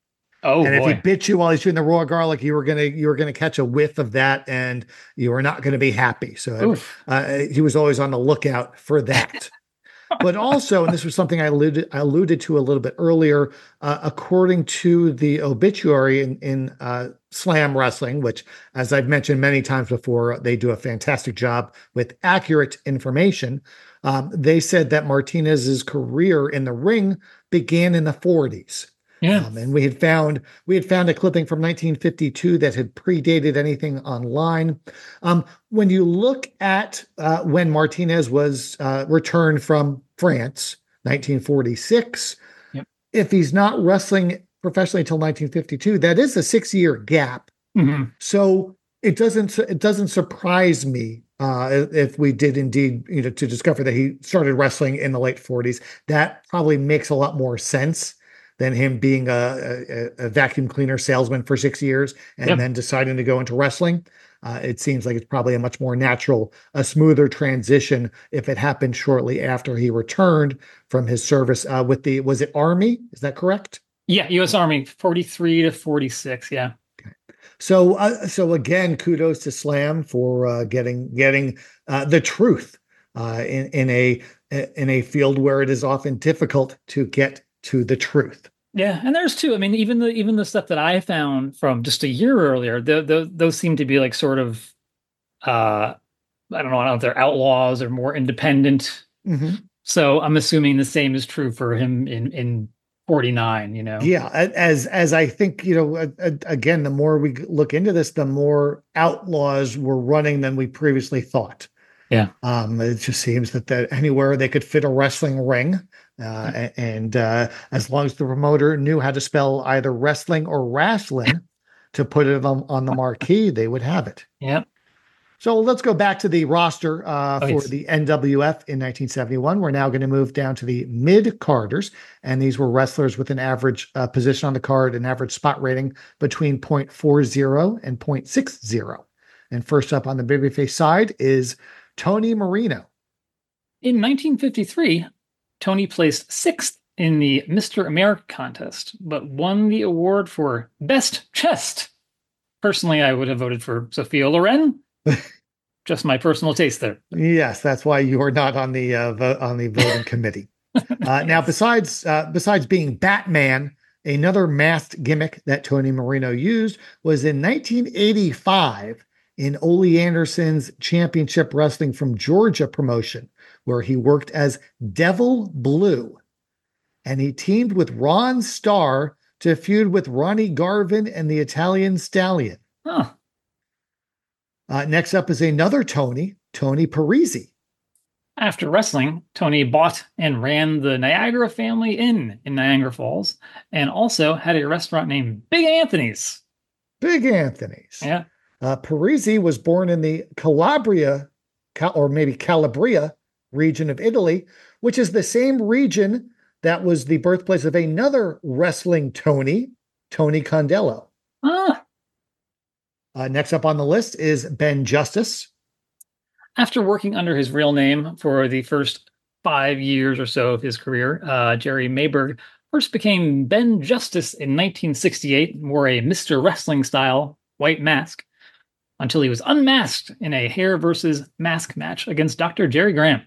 Oh And if he boy. bit you while he's chewing the raw garlic, you were gonna you were gonna catch a whiff of that, and you were not gonna be happy. So Oof. uh, he was always on the lookout for that. But also, and this was something I alluded, I alluded to a little bit earlier, uh, according to the obituary in, in uh, Slam Wrestling, which, as I've mentioned many times before, they do a fantastic job with accurate information. Um, they said that Martinez's career in the ring began in the forties. Yeah. Um, and we had found we had found a clipping from nineteen fifty-two that had predated anything online. Um, when you look at uh, when Martinez was uh, returned from France, nineteen forty-six, Yep. if he's not wrestling professionally until nineteen fifty-two, that is a six-year gap. Mm-hmm. So it doesn't it doesn't surprise me uh, if we did indeed, you know, to discover that he started wrestling in the late forties. That probably makes a lot more sense than him being a, a, a vacuum cleaner salesman for six years and Yep. then deciding to go into wrestling. Uh, it seems like it's probably a much more natural, a smoother transition if it happened shortly after he returned from his service uh, with the, was it Army? Is that correct? Yeah, U S Army, forty-three to forty-six. Yeah. So, uh, so again, kudos to Slam for uh, getting getting uh, the truth uh, in in a in a field where it is often difficult to get to the truth. Yeah, and there's two. I mean, even the even the stuff that I found from just a year earlier, the, the, those seem to be like sort of, uh, I don't know, I don't know if they're outlaws or more independent. Mm-hmm. So I'm assuming the same is true for him in in forty-nine. You know. Yeah, as as I think, you know, again, the more we look into this, the more outlaws were running than we previously thought. Yeah. Um, it just seems that, that anywhere they could fit a wrestling ring, uh, and uh, as long as the promoter knew how to spell either wrestling or wrestling to put it on, on the marquee, they would have it. Yeah. So let's go back to the roster uh, Oh, for yes. the N W F in nineteen seventy-one. We're now going to move down to the mid-carders, and these were wrestlers with an average uh, position on the card, an average spot rating between point four zero and point six zero. And first up on the babyface side is Tony Marino. In nineteen fifty-three, Tony placed sixth in the Mister America contest, but won the award for Best Chest. Personally, I would have voted for Sophia Loren. Just my personal taste there. Yes, that's why you are not on the uh, vo- on the voting committee. Uh, now, besides uh, besides being Batman, another masked gimmick that Tony Marino used was in nineteen eighty-five in Ole Anderson's Championship Wrestling from Georgia promotion, where he worked as Devil Blue, and he teamed with Ron Starr to feud with Ronnie Garvin and the Italian Stallion. Huh. Uh, next up is another Tony, Tony Parisi. After wrestling, Tony bought and ran the Niagara Family Inn in Niagara Falls, and also had a restaurant named Big Anthony's. Big Anthony's. Yeah. Uh, Parisi was born in the Calabria, or maybe Calabria region of Italy, which is the same region that was the birthplace of another wrestling Tony, Tony Condello. Ah. Uh, next up on the list is Ben Justice. After working under his real name for the first five years or so of his career, uh, Jerry Mayberg first became Ben Justice in nineteen sixty-eight and wore a Mister Wrestling style white mask until he was unmasked in a hair versus mask match against Doctor Jerry Graham.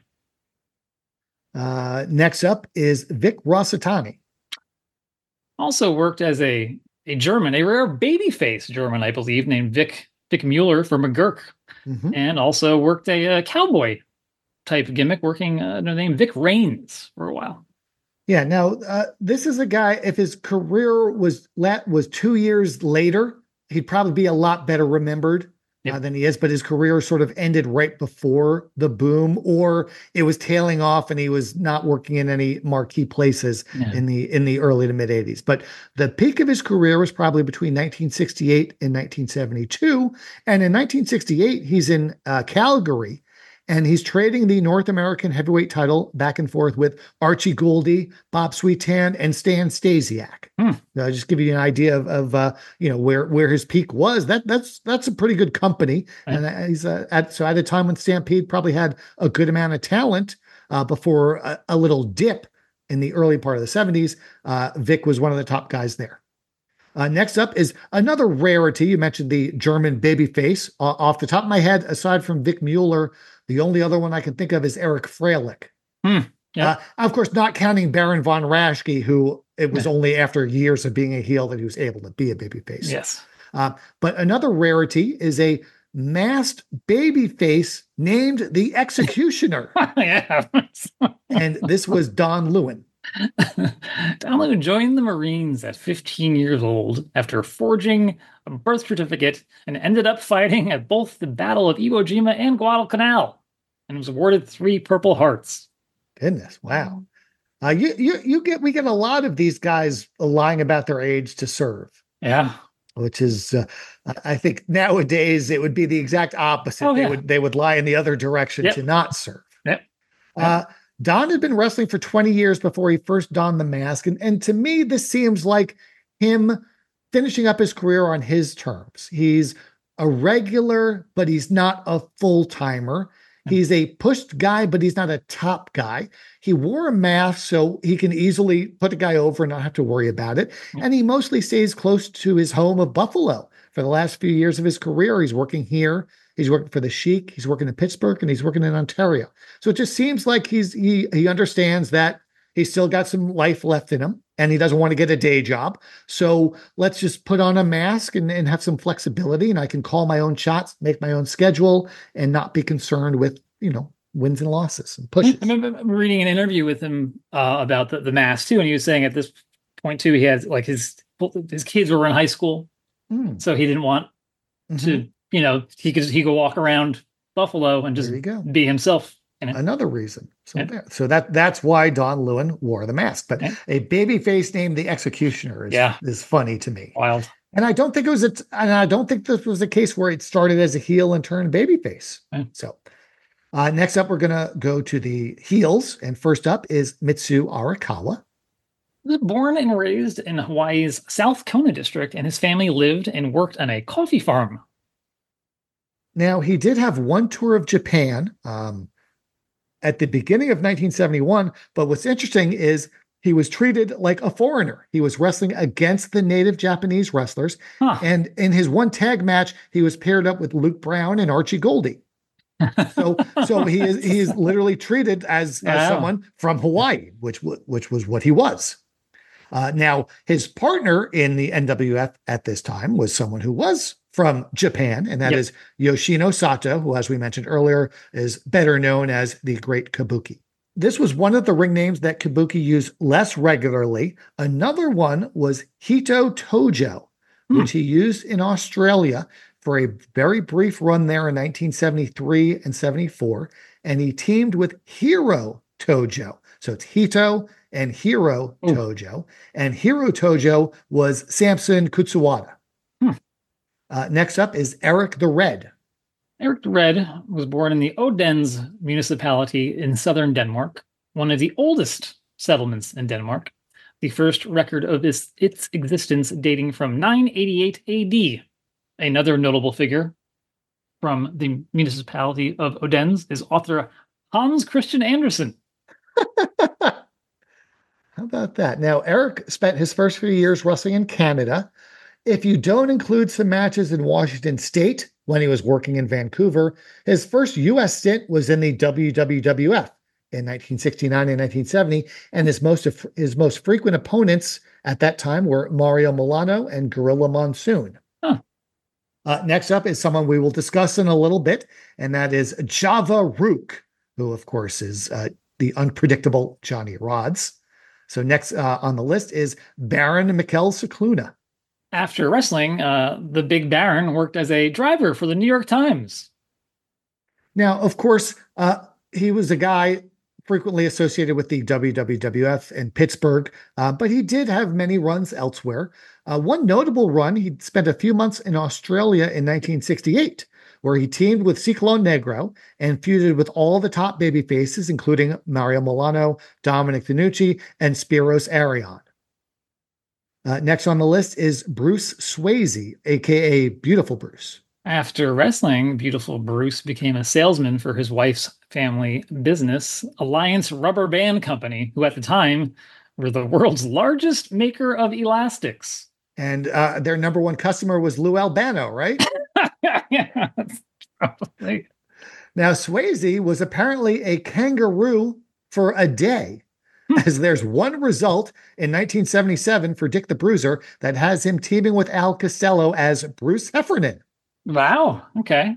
Uh, next up is Vic Rossitani. Also worked as a, a German, a rare babyface German, I believe, named Vic Vic Mueller for McGurk. Mm-hmm. And also worked a, a cowboy type gimmick, working uh, under the name Vic Reigns for a while. Yeah. Now, uh, this is a guy, if his career was was two years later, he'd probably be a lot better remembered yep. uh, than he is. But his career sort of ended right before the boom, or it was tailing off, and he was not working in any marquee places yeah. in the in the early to mid eighties. But the peak of his career was probably between nineteen sixty-eight and nineteen seventy-two. And in nineteen sixty-eight, he's in uh, Calgary. And he's trading the North American heavyweight title back and forth with Archie Gouldy, Bob Sweetan, and Stan Stasiak. Hmm. Uh, just give you an idea of, of uh, you know, where where his peak was. That that's that's a pretty good company. Right. And he's uh, at so at a time when Stampede probably had a good amount of talent uh, before a, a little dip in the early part of the seventies. Uh, Vic was one of the top guys there. Uh, next up is another rarity. You mentioned the German babyface. Uh, off the top of my head, aside from Vic Mueller, the only other one I can think of is Eric Freilich. Hmm. Uh, Yep. of course, not counting Baron von Raschke, who it was only after years of being a heel that he was able to be a babyface. Yes. Uh, but another rarity is a masked babyface named the Executioner. Yeah. And this was Don Lewin. Don Lewin joined the Marines at fifteen years old after forging a birth certificate and ended up fighting at both the Battle of Iwo Jima and Guadalcanal and was awarded three Purple Hearts. Goodness, wow. Uh, you, you, you get, we get a lot of these guys lying about their age to serve. Yeah. Which is, uh, I think nowadays it would be the exact opposite. Oh, they yeah. would, they would lie in the other direction Yep. to not serve. Yep. Yep. Uh, Don had been wrestling for twenty years before he first donned the mask. And, and to me, this seems like him finishing up his career on his terms. He's a regular, but he's not a full-timer. He's a pushed guy, but he's not a top guy. He wore a mask so he can easily put a guy over and not have to worry about it. And he mostly stays close to his home of Buffalo. For the last few years of his career, he's working here. He's working for the Sheik. He's working in Pittsburgh, and he's working in Ontario. So it just seems like he's he he understands that he's still got some life left in him, and he doesn't want to get a day job. So let's just put on a mask and, and have some flexibility, and I can call my own shots, make my own schedule, and not be concerned with, you know, wins and losses and pushes. I remember reading an interview with him uh, about the, the mask too, and he was saying at this point too, he had like his his kids were in high school, Mm. so he didn't want Mhm. to, you know, he could he could walk around Buffalo and just There you go. be himself. In it. Another reason. So Yeah. there. So that that's why Don Lewin wore the mask. But Yeah. a baby face named the Executioner is, Yeah. is funny to me. Wild. And I don't think it was a, and I don't think this was a case where it started as a heel and turned babyface. Yeah. So uh, next up, we're going to go to the heels. And first up is Mitsu Arakawa. He was born and raised in Hawaii's South Kona district, and his family lived and worked on a coffee farm. Now, he did have one tour of Japan um, at the beginning of nineteen seventy-one. But what's interesting is he was treated like a foreigner. He was wrestling against the native Japanese wrestlers. Huh. And in his one tag match, he was paired up with Luke Brown and Archie Goldie. So, so he is he is literally treated as, Wow. as someone from Hawaii, which w- which was what he was. Uh, now, his partner in the N W F at this time was someone who was from Japan, and that Yep. is Yoshino Sato, who, as we mentioned earlier, is better known as the Great Kabuki. This was one of the ring names that Kabuki used less regularly. Another one was Hito Tojo, Hmm. which he used in Australia for a very brief run there in nineteen seventy-three and seventy-four. And he teamed with Hiro Tojo. So it's Hito and Hiro Ooh. Tojo. And Hiro Tojo was Samson Kutsuwada. Hmm. Uh, next up is Eric the Red. Eric the Red was born in the Odense municipality in southern Denmark, one of the oldest settlements in Denmark. The first record of its, its existence dating from nine eighty-eight A D. Another notable figure from the municipality of Odense is author Hans Christian Andersen. How about that? Now, Eric spent his first few years wrestling in Canada. If you don't include some matches in Washington State when he was working in Vancouver, his first U S stint was in the W W F in nineteen sixty-nine and nineteen seventy, and his most of his most frequent opponents at that time were Mario Milano and Gorilla Monsoon. Huh. Uh, next up is someone we will discuss in a little bit, and that is Java Rook, who, of course, is uh, the unpredictable Johnny Rods. So next uh, on the list is Baron Mikkel Cicluna. After wrestling, uh, the Big Baron worked as a driver for the New York Times. Now, of course, uh, he was a guy frequently associated with the W W F in Pittsburgh, uh, but he did have many runs elsewhere. Uh, one notable run, he spent a few months in Australia in nineteen sixty-eight, where he teamed with Ciclone Negro and feuded with all the top baby faces, including Mario Milano, Dominic DeNucci, and Spiros Arion. Uh, next on the list is Bruce Swayze, aka Beautiful Bruce. After wrestling, Beautiful Bruce became a salesman for his wife's family business, Alliance Rubber Band Company, who at the time were the world's largest maker of elastics. And uh, their number one customer was Lou Albano, right? Yeah, probably. Now, Swayze was apparently a kangaroo for a day, as there's one result in nineteen seventy-seven for Dick the Bruiser that has him teaming with Al Costello as Bruce Heffernan. Wow. Okay.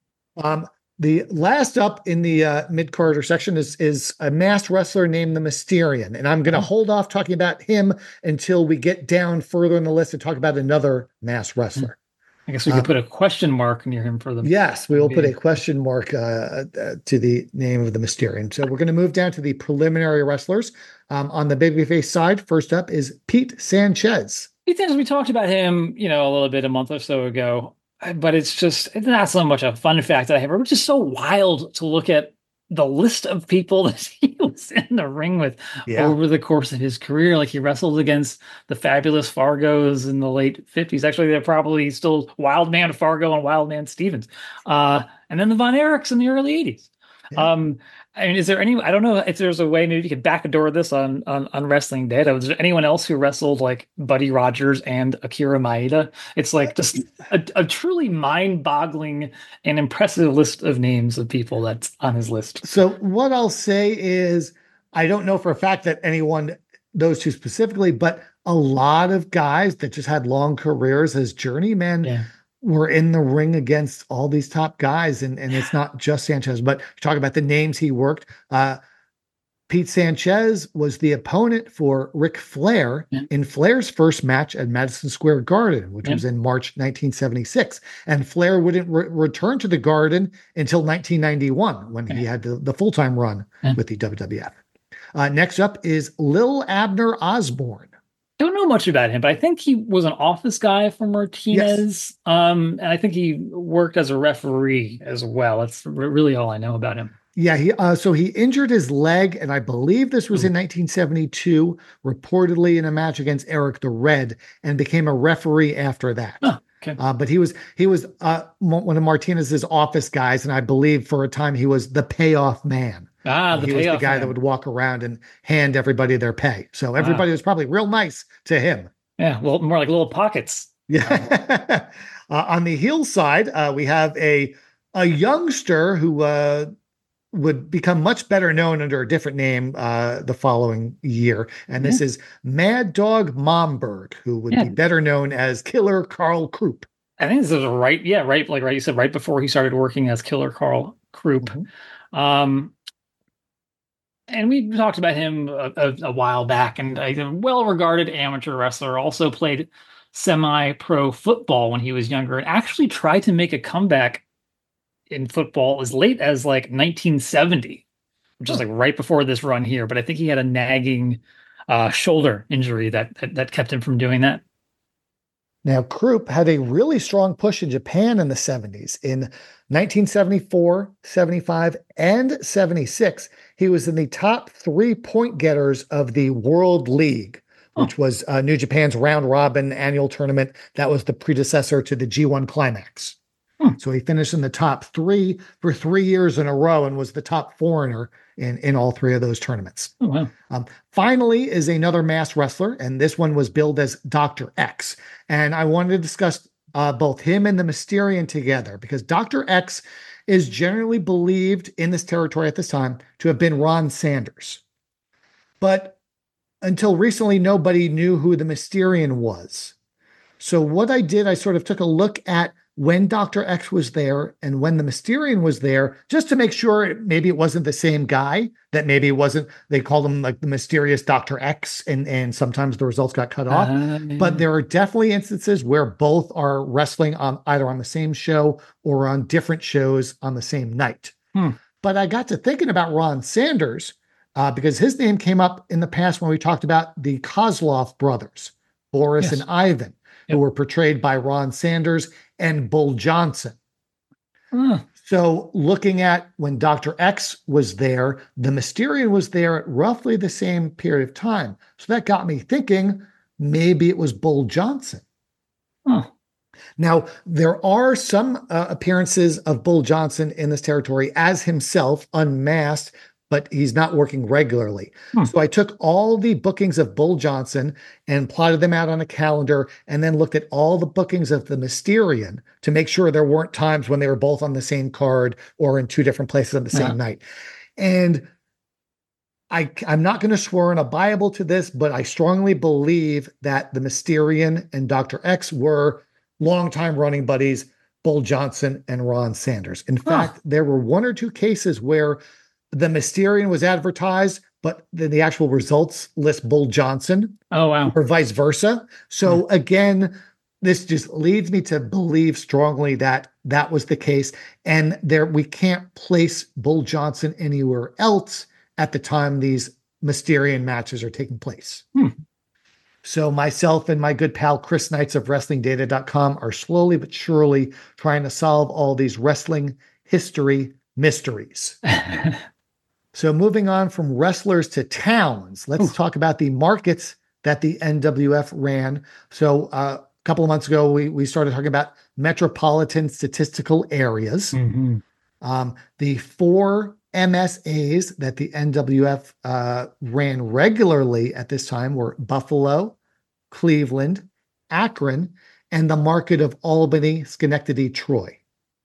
Um, the last up in the uh, mid-corridor section is, is a masked wrestler named the Mysterian. And I'm going to oh. hold off talking about him until we get down further in the list and talk about another masked wrestler. I guess we could um, put a question mark near him for them. Yes, we will put a question mark uh, uh, to the name of the Mysterian. So we're going to move down to the preliminary wrestlers. Um, on the babyface side, first up is Pete Sanchez. Pete Sanchez, we talked about him, you know, a little bit a month or so ago, but it's just, it's not so much a fun fact that I have, but it's just so wild to look at the list of people that he was in the ring with yeah. over the course of his career. Like he wrestled against the fabulous Fargos in the late fifties. Actually, they're probably still Wildman Fargo and Wildman Stevens. Uh, and then the Von Erichs in the early eighties. Yeah. Um, I mean, is there any, I don't know if there's a way, maybe you could backdoor this on, on, on Wrestling Data. Was there anyone else who wrestled like Buddy Rogers and Akira Maeda? It's like just a, a truly mind boggling and impressive list of names of people that's on his list. So what I'll say is, I don't know for a fact that anyone, those two specifically, but a lot of guys that just had long careers as journeymen yeah. were in the ring against all these top guys. And, and it's not just Sanchez, but talk about the names he worked. Uh, Pete Sanchez was the opponent for Ric Flair yeah. in Flair's first match at Madison Square Garden, which yeah. was in March nineteen seventy-six. And Flair wouldn't re- return to the Garden until nineteen ninety-one, when yeah. he had the, the full-time run yeah. with the W W F. Uh, next up is Lil Abner Osborne. Don't know much about him, but I think he was an office guy for Martinez. Yes. Um, and I think he worked as a referee as well. That's really all I know about him. Yeah, he uh, so he injured his leg, and I believe this was in nineteen seventy-two, reportedly in a match against Eric the Red, and became a referee after that. Oh, okay. Uh, but he was he was uh, one of Martinez's office guys, and I believe for a time he was the payoff man. Ah, the he was the guy man. that would walk around and hand everybody their pay. So everybody ah. was probably real nice to him. Yeah, well, more like little pockets. Yeah. uh, on the heel side, uh, we have a a youngster who uh, would become much better known under a different name uh, the following year, and this mm-hmm. is Mad Dog Momberg, who would yeah. be better known as Killer Karl Krupp. I think this is right. Yeah, right. Like right, you said, right before he started working as Killer Karl Krupp. Mm-hmm. Um, And we talked about him a, a, a while back, and a well-regarded amateur wrestler, also played semi-pro football when he was younger, and actually tried to make a comeback in football as late as like nineteen seventy, which is like right before this run here. But I think he had a nagging uh, shoulder injury that, that that kept him from doing that. Now, Krupp had a really strong push in Japan in the seventies. In nineteen seventy-four, seventy-five, and seventy-six, he was in the top three point getters of the World League, which oh. was uh, New Japan's round robin annual tournament. That was the predecessor to the G one Climax. Hmm. So he finished in the top three for three years in a row and was the top foreigner in, in all three of those tournaments. Oh, wow. Um, finally is another masked wrestler, and this one was billed as Doctor X. And I wanted to discuss uh, both him and the Mysterian together, because Doctor X is generally believed in this territory at this time to have been Ron Sanders. But until recently, nobody knew who the Mysterian was. So what I did, I sort of took a look at when Doctor X was there and when the Mysterian was there, just to make sure maybe it wasn't the same guy, that maybe it wasn't, they called him like the mysterious Doctor X, and, and sometimes the results got cut off. Uh, but there are definitely instances where both are wrestling on either on the same show or on different shows on the same night. Hmm. But I got to thinking about Ron Sanders uh, because his name came up in the past when we talked about the Kozlov brothers, Boris yes. and Ivan, yep. who were portrayed by Ron Sanders and Bull Johnson. Uh. So looking at when Doctor X was there, the Mysterian was there at roughly the same period of time. So that got me thinking maybe it was Bull Johnson. Huh. Now, there are some uh, appearances of Bull Johnson in this territory as himself, unmasked, but he's not working regularly. Hmm. So I took all the bookings of Bull Johnson and plotted them out on a calendar, and then looked at all the bookings of the Mysterian to make sure there weren't times when they were both on the same card or in two different places on the same Yeah. night. And I, I'm not going to swear on a Bible to this, but I strongly believe that the Mysterian and Doctor X were longtime running buddies, Bull Johnson and Ron Sanders. In Huh. fact, there were one or two cases where the Mysterian was advertised, but then the actual results list Bull Johnson, Oh, wow. or vice versa. So again, this just leads me to believe strongly that that was the case. And there, we can't place Bull Johnson anywhere else at the time these Mysterian matches are taking place. Hmm. So myself and my good pal Chris Knights of Wrestling Data dot com are slowly but surely trying to solve all these wrestling history mysteries. So moving on from wrestlers to towns, let's Ooh. talk about the markets that the N W F ran. So uh, a couple of months ago, we, we started talking about metropolitan statistical areas. Mhm. Um, the four M S As that the N W F uh, ran regularly at this time were Buffalo, Cleveland, Akron, and the market of Albany, Schenectady, Troy.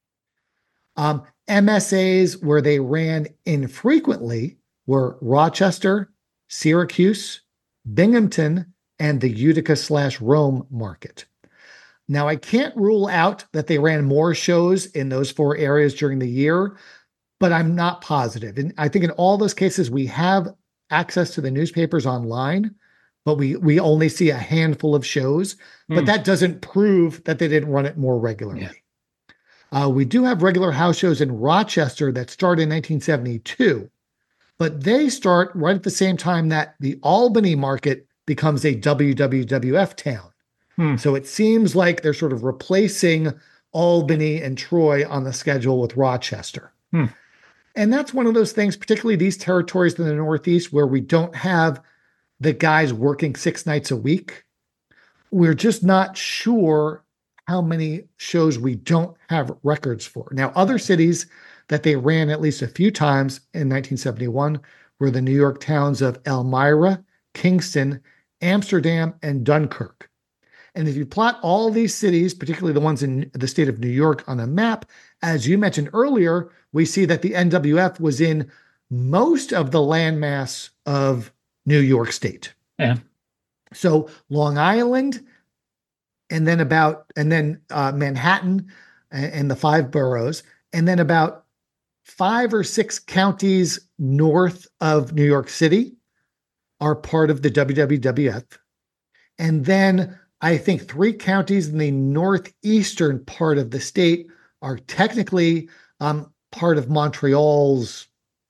Um, M S As where they ran infrequently were Rochester, Syracuse, Binghamton, and the Utica slash Rome market. Now, I can't rule out that they ran more shows in those four areas during the year, but I'm not positive. And I think in all those cases, we have access to the newspapers online, but we, we only see a handful of shows. Hmm. But that doesn't prove that they didn't run it more regularly. Yeah. Uh, we do have regular house shows in Rochester that start in nineteen seventy-two, but they start right at the same time that the Albany market becomes a W W F town. Hmm. So it seems like they're sort of replacing Albany and Troy on the schedule with Rochester. Hmm. And that's one of those things, particularly these territories in the Northeast where we don't have the guys working six nights a week. We're just not sure how many shows we don't have records for. Now, other cities that they ran at least a few times in nineteen seventy-one were the New York towns of Elmira, Kingston, Amsterdam, and Dunkirk. And if you plot all these cities, particularly the ones in the state of New York on a map, as you mentioned earlier, we see that the N W F was in most of the landmass of New York State. Yeah. So Long Island, and then about, and then uh, Manhattan and, and the five boroughs, and then about five or six counties north of New York City are part of the W W F. And then I think three counties in the northeastern part of the state are technically um, part of Montreal's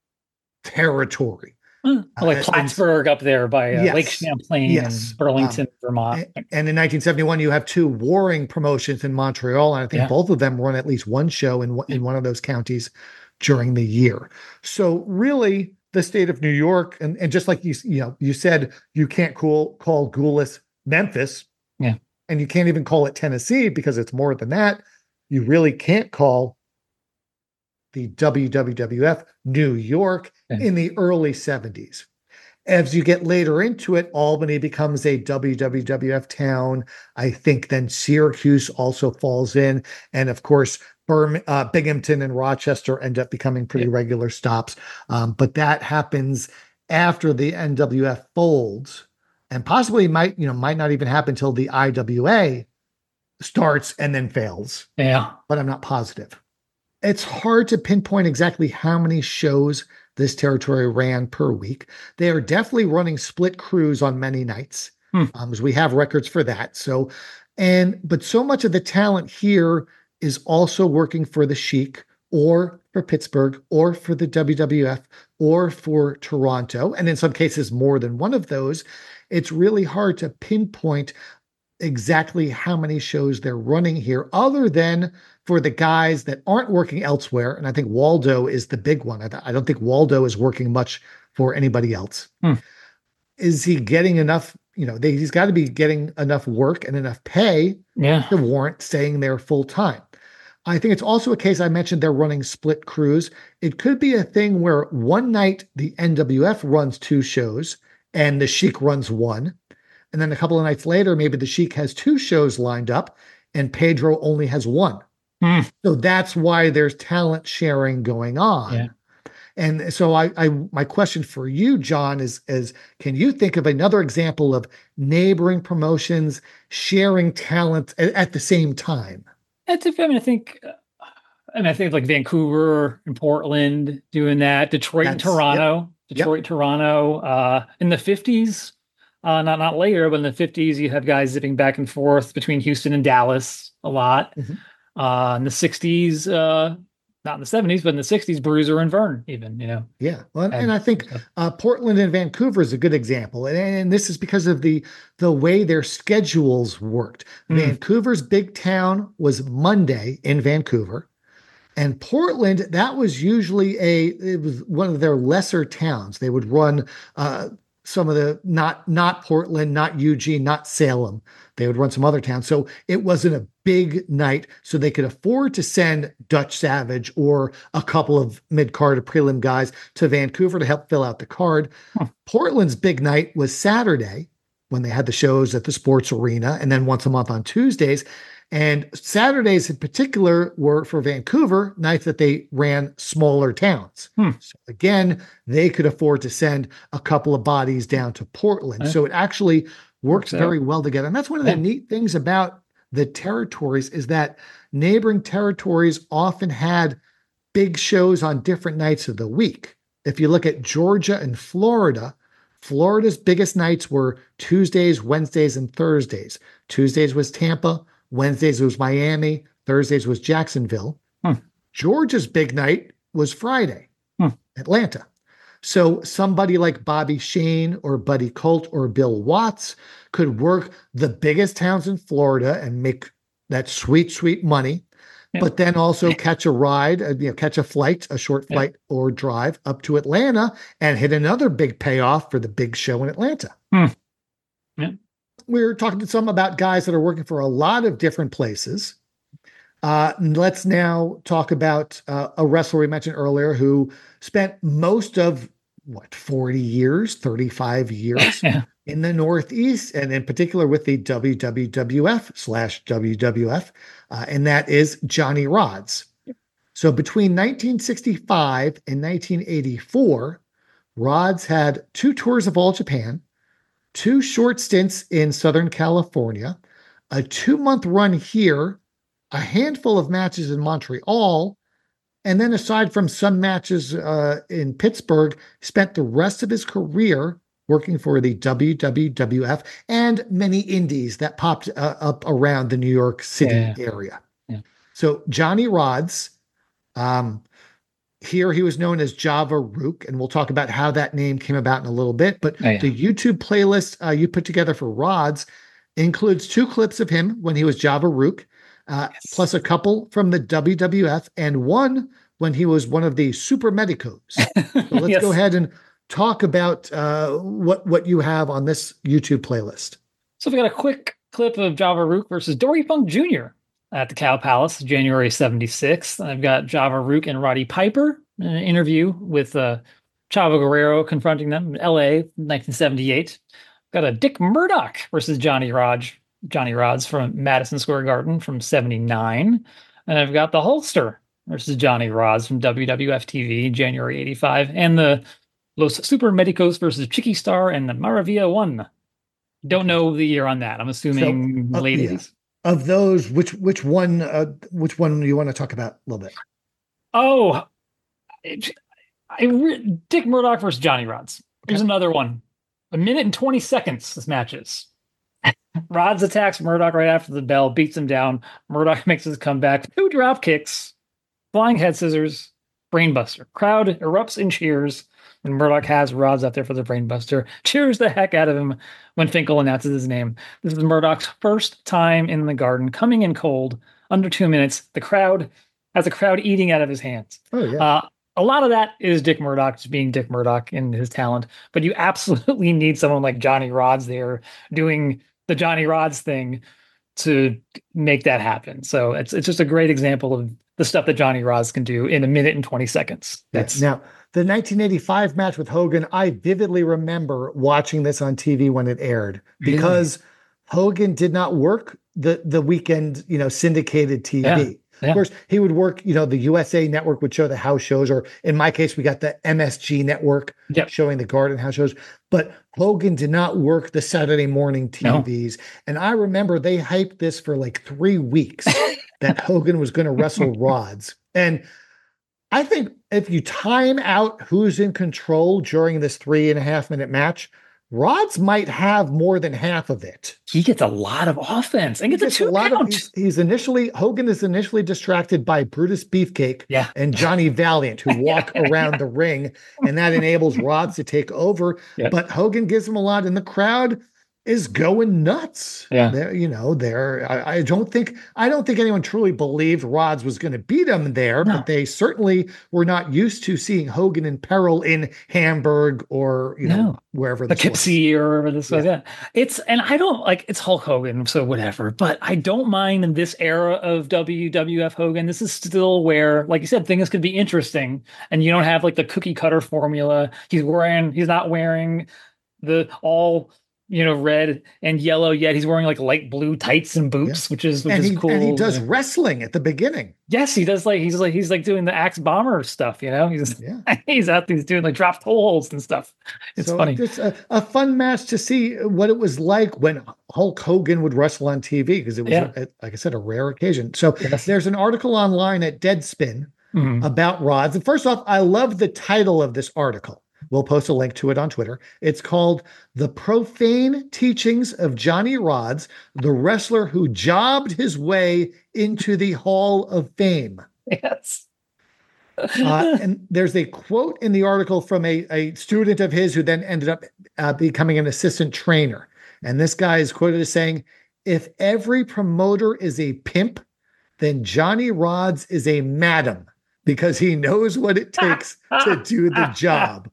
territory. Huh. Like Uh, and- Plattsburgh up there by uh, Yes. Lake Champlain Yes. and Burlington, Vermont. And, and in nineteen seventy-one, you have two warring promotions in Montreal, and I think Yeah. both of them run at least one show in, in one of those counties during the year. So really, the state of New York, and, and just like you, you know, you said, you can't call, call Goulas Memphis. Yeah. And you can't even call it Tennessee because it's more than that. You really can't call the W W F New York Yeah. in the early seventies. As you get later into it, Albany becomes a W W F town. I think then Syracuse also falls in. And of course, Birmingham, uh, Binghamton and Rochester end up becoming pretty Yeah. regular stops. Um, but that happens after the N W F folds, and possibly might, you know, might not even happen until the I W A starts and then fails, Yeah. but I'm not positive. It's hard to pinpoint exactly how many shows this territory ran per week. They are definitely running split crews on many nights, Hmm. um, as we have records for that. So, and but so much of the talent here is also working for the Sheik or for Pittsburgh or for the W W F or for Toronto, and in some cases more than one of those. It's really hard to pinpoint exactly how many shows they're running here, other than for the guys that aren't working elsewhere. And I think Waldo is the big one. I, th- I don't think Waldo is working much for anybody else. Hmm. Is he getting enough? You know, they, he's got to be getting enough work and enough pay Yeah. to warrant staying there full time. I think it's also a case I mentioned they're running split crews. It could be a thing where one night the N W F runs two shows and the Sheik runs one. And then a couple of nights later, maybe the Sheik has two shows lined up and Pedro only has one. Hmm. So that's why there's talent sharing going on. Yeah. And so I, I my question for you, John, is, is can you think of another example of neighboring promotions sharing talent at, at the same time? That's if I mean I think uh, I mean I think like Vancouver and Portland doing that, Detroit and That's, yep. Toronto, Yep. Detroit, Toronto. Uh, in the fifties, uh, not not later, but in the fifties, you have guys zipping back and forth between Houston and Dallas a lot. Mhm. Uh, in the sixties, uh, not in the seventies, but in the sixties, Bruiser and Vern, even, you know. Yeah, well, and, And- and I think uh, Portland and Vancouver is a good example, and, and this is because of the the way their schedules worked. Mm. Vancouver's big town was Monday in Vancouver, and Portland, that was usually a it was one of their lesser towns. They would run uh, some of the not not Portland, not Eugene, not Salem. They would run some other towns, so it wasn't a big night, so they could afford to send Dutch Savage or a couple of mid-card or prelim guys to Vancouver to help fill out the card. Huh. Portland's big night was Saturday when they had the shows at the sports arena, and then once a month on Tuesdays. And Saturdays in particular were for Vancouver nights that they ran smaller towns. Hmm. So again, they could afford to send a couple of bodies down to Portland. Yeah. So it actually works Works out. very well together. And that's one of the Yeah. neat things about the territories is that neighboring territories often had big shows on different nights of the week. If you look at Georgia and Florida, Florida's biggest nights were Tuesdays, Wednesdays, and Thursdays. Tuesdays was Tampa, Wednesdays was Miami, Thursdays was Jacksonville. Hmm. Georgia's big night was Friday, Hmm. Atlanta. So somebody like Bobby Shane or Buddy Colt or Bill Watts could work the biggest towns in Florida and make that sweet, sweet money, Yeah. but then also catch a ride, uh, you know, catch a flight, a short Yeah. flight or drive up to Atlanta and hit another big payoff for the big show in Atlanta. Hmm. Yeah. We're talking to some about guys that are working for a lot of different places. Uh, let's now talk about uh, a wrestler we mentioned earlier who spent most of what, forty years, thirty-five years Yeah. in the Northeast, and in particular with the W W F slash W W F, uh, and that is Johnny Rodz. So between nineteen sixty-five and nineteen eighty-four, Rodz had two tours of All Japan, two short stints in Southern California, a two-month run here, a handful of matches in Montreal, and then aside from some matches uh, in Pittsburgh, spent the rest of his career working for the W W F and many indies that popped uh, up around the New York City Yeah. area. Yeah. So Johnny Rodz, um, here he was known as Java Rook, and we'll talk about how that name came about in a little bit. But Oh, yeah. the YouTube playlist uh, you put together for Rodz includes two clips of him when he was Java Rook, uh, Yes. plus a couple from the W W F, and one when he was one of the Super Medicos. So let's Yes. go ahead and talk about uh, what what you have on this YouTube playlist. So we got a quick clip of Java Rook versus Dory Funk Junior at the Cow Palace, January seventy-sixth. I've got Java Rook and Roddy Piper in an interview with uh, Chavo Guerrero confronting them in L A, nineteen seventy-eight. Got a Dick Murdoch versus Johnny Raj, Johnny Rods from Madison Square Garden from seventy-nine. And I've got the Holster versus Johnny Rods from W W F T V, January eighty-five. And the Los Super Medicos versus Chicky Star and the Maravilla One. Don't know the year on that. I'm assuming So, uh, late yeah. eighties. Of those, which which one uh, which one do you want to talk about a little bit? Oh, it, I, re- Dick Murdoch versus Johnny Rods. Here's Okay. another one. A minute and twenty seconds, this match is. Rods attacks Murdoch right after the bell, beats him down. Murdoch makes his comeback. Two drop kicks, flying head scissors, brainbuster. Crowd erupts in cheers when Murdoch has Rods up there for the brainbuster. Cheers the heck out of him when Finkel announces his name. This is Murdoch's first time in the Garden, coming in cold, under two minutes. The crowd has the crowd eating out of his hands. Oh yeah. Uh, a lot of that is Dick Murdoch just being Dick Murdoch and his talent, but you absolutely need someone like Johnny Rods there doing the Johnny Rods thing to make that happen. So it's it's just a great example of the stuff that Johnny Rods can do in a minute and twenty seconds. That's yeah. Now the nineteen eighty-five match with Hogan. I vividly remember watching this on T V when it aired because really? Hogan did not work the the weekend, you know, syndicated T V. Yeah. Yeah. Of course, he would work, you know, the U S A network would show the house shows, or in my case, we got the M S G network yep. showing the Garden house shows. But Hogan did not work the Saturday morning T Vs. No. And I remember they hyped this for like three weeks that Hogan was going to wrestle Rods. And I think if you time out who's in control during this three and a half minute match, Rods might have more than half of it. He gets a lot of offense and gets, gets a two a lot count. Of, he's, he's initially, Hogan is initially distracted by Brutus Beefcake yeah. and Johnny Valiant, who walk yeah, around yeah. the ring, and that enables Rods to take over. Yep. But Hogan gives him a lot, and the crowd is going nuts. Yeah. They're, you know, they're, I, I don't think, I don't think anyone truly believed Rods was going to beat him there, no. but they certainly were not used to seeing Hogan in peril in Hamburg or, you know, no. wherever this Poughkeepsie or wherever this yeah. was. Yeah. It's, and I don't like, it's Hulk Hogan, so whatever, but I don't mind in this era of W W F Hogan. This is still where, like you said, things could be interesting, and you don't have like the cookie cutter formula. He's wearing, he's not wearing the all, you know, red and yellow, yet he's wearing like light blue tights and boots, yeah. which is which and is he, cool. And he does wrestling at the beginning. Yes, he does. Like he's like he's like doing the Axe Bomber stuff. You know, he's yeah. he's out there doing like drop toe holds and stuff. It's so funny. It's a, a fun match to see what it was like when Hulk Hogan would wrestle on T V, because it was, yeah. a, like I said, a rare occasion. So yes. there's an article online at Deadspin mm-hmm. about Rods. And first off, I love the title of this article. We'll post a link to it on Twitter. It's called The Profane Teachings of Johnny Rods, the Wrestler Who Jobbed His Way into the Hall of Fame. Yes. uh, and there's a quote in the article from a, a student of his who then ended up uh, becoming an assistant trainer. And this guy is quoted as saying, "If every promoter is a pimp, then Johnny Rods is a madam, because he knows what it takes to do the job."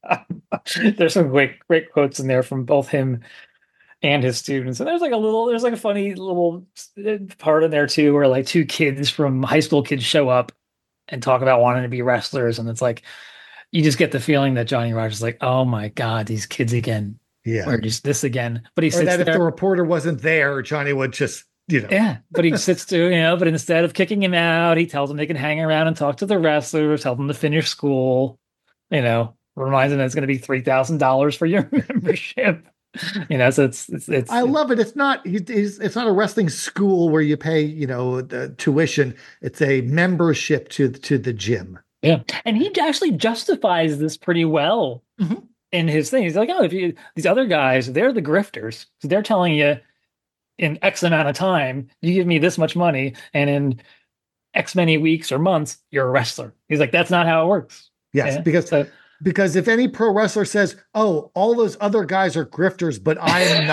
There's some great, great quotes in there from both him and his students. And there's like a little, there's like a funny little part in there too, where like two kids from high school kids show up and talk about wanting to be wrestlers. And it's like, you just get the feeling that Johnny Rogers is like, oh my God, these kids again. Yeah. Or just this again. But he or sits that if there, the reporter wasn't there, Johnny would just, you know. Yeah, but he sits to, you know, but instead of kicking him out, he tells them they can hang around and talk to the wrestlers, tell them to finish school, you know, reminds them that it's going to be three thousand dollars for your membership. You know, so it's, it's, it's, I love it. It's not, it's, it's not a wrestling school where you pay, you know, the tuition. It's a membership to, to the gym. Yeah. And he actually justifies this pretty well mm-hmm. in his thing. He's like, oh, if you, these other guys, they're the grifters. So they're telling you, in X amount of time, you give me this much money, and in X many weeks or months, you're a wrestler. He's like, that's not how it works. Yes, yeah? because so, because if any pro wrestler says, "Oh, all those other guys are grifters, but I am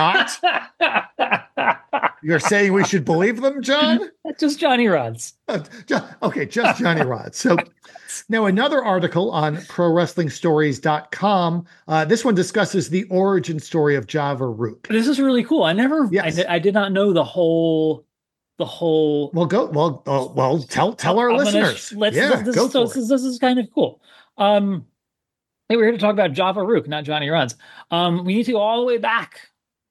not," you're saying we should believe them, John? Just Johnny Rods. Uh, okay, just Johnny Rods. So now another article on pro wrestling stories dot com. Uh, this one discusses the origin story of Java Rook. This is really cool. I never, yes. I, I did not know the whole, the whole. Well, go, well, uh, well, tell, tell our I'm listeners. Gonna, let's, yeah, this, go so for this, it. This is kind of cool. Um, hey, we're here to talk about Java Rook, not Johnny Rods. Um, we need to go all the way back.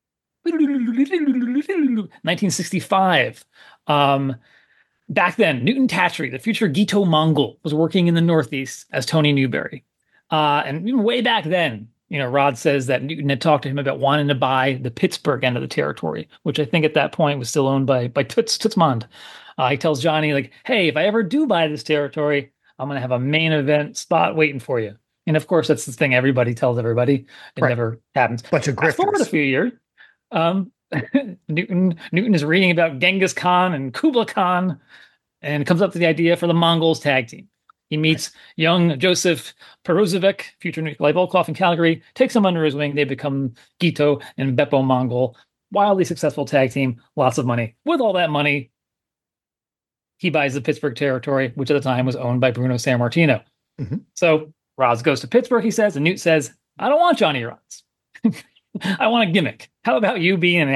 nineteen sixty-five. Um, Back then, Newton Tatry, the future Gito Mongol, was working in the Northeast as Tony Newberry. Uh, and even way back then, you know, Rod says that Newton had talked to him about wanting to buy the Pittsburgh end of the territory, which I think at that point was still owned by, by Toots Tootsmond. Uh, he tells Johnny, like, hey, if I ever do buy this territory, I'm going to have a main event spot waiting for you. And of course, that's the thing everybody tells everybody. It right. never happens. Bunch of grifters. Fast forward a few years. Um, Newton Newton is reading about Genghis Khan and Kublai Khan, and comes up with the idea for the Mongols tag team. He meets right. young Joseph Perozovic, future Nikolai Volkov in Calgary, takes him under his wing. They become Gito and Beppo Mongol. Wildly successful tag team, lots of money. With all that money, he buys the Pittsburgh territory, which at the time was owned by Bruno Sammartino. Mm-hmm. So Rods goes to Pittsburgh, he says, and Newt says, I don't want Johnny Rods. I want a gimmick. How about you being an Arab?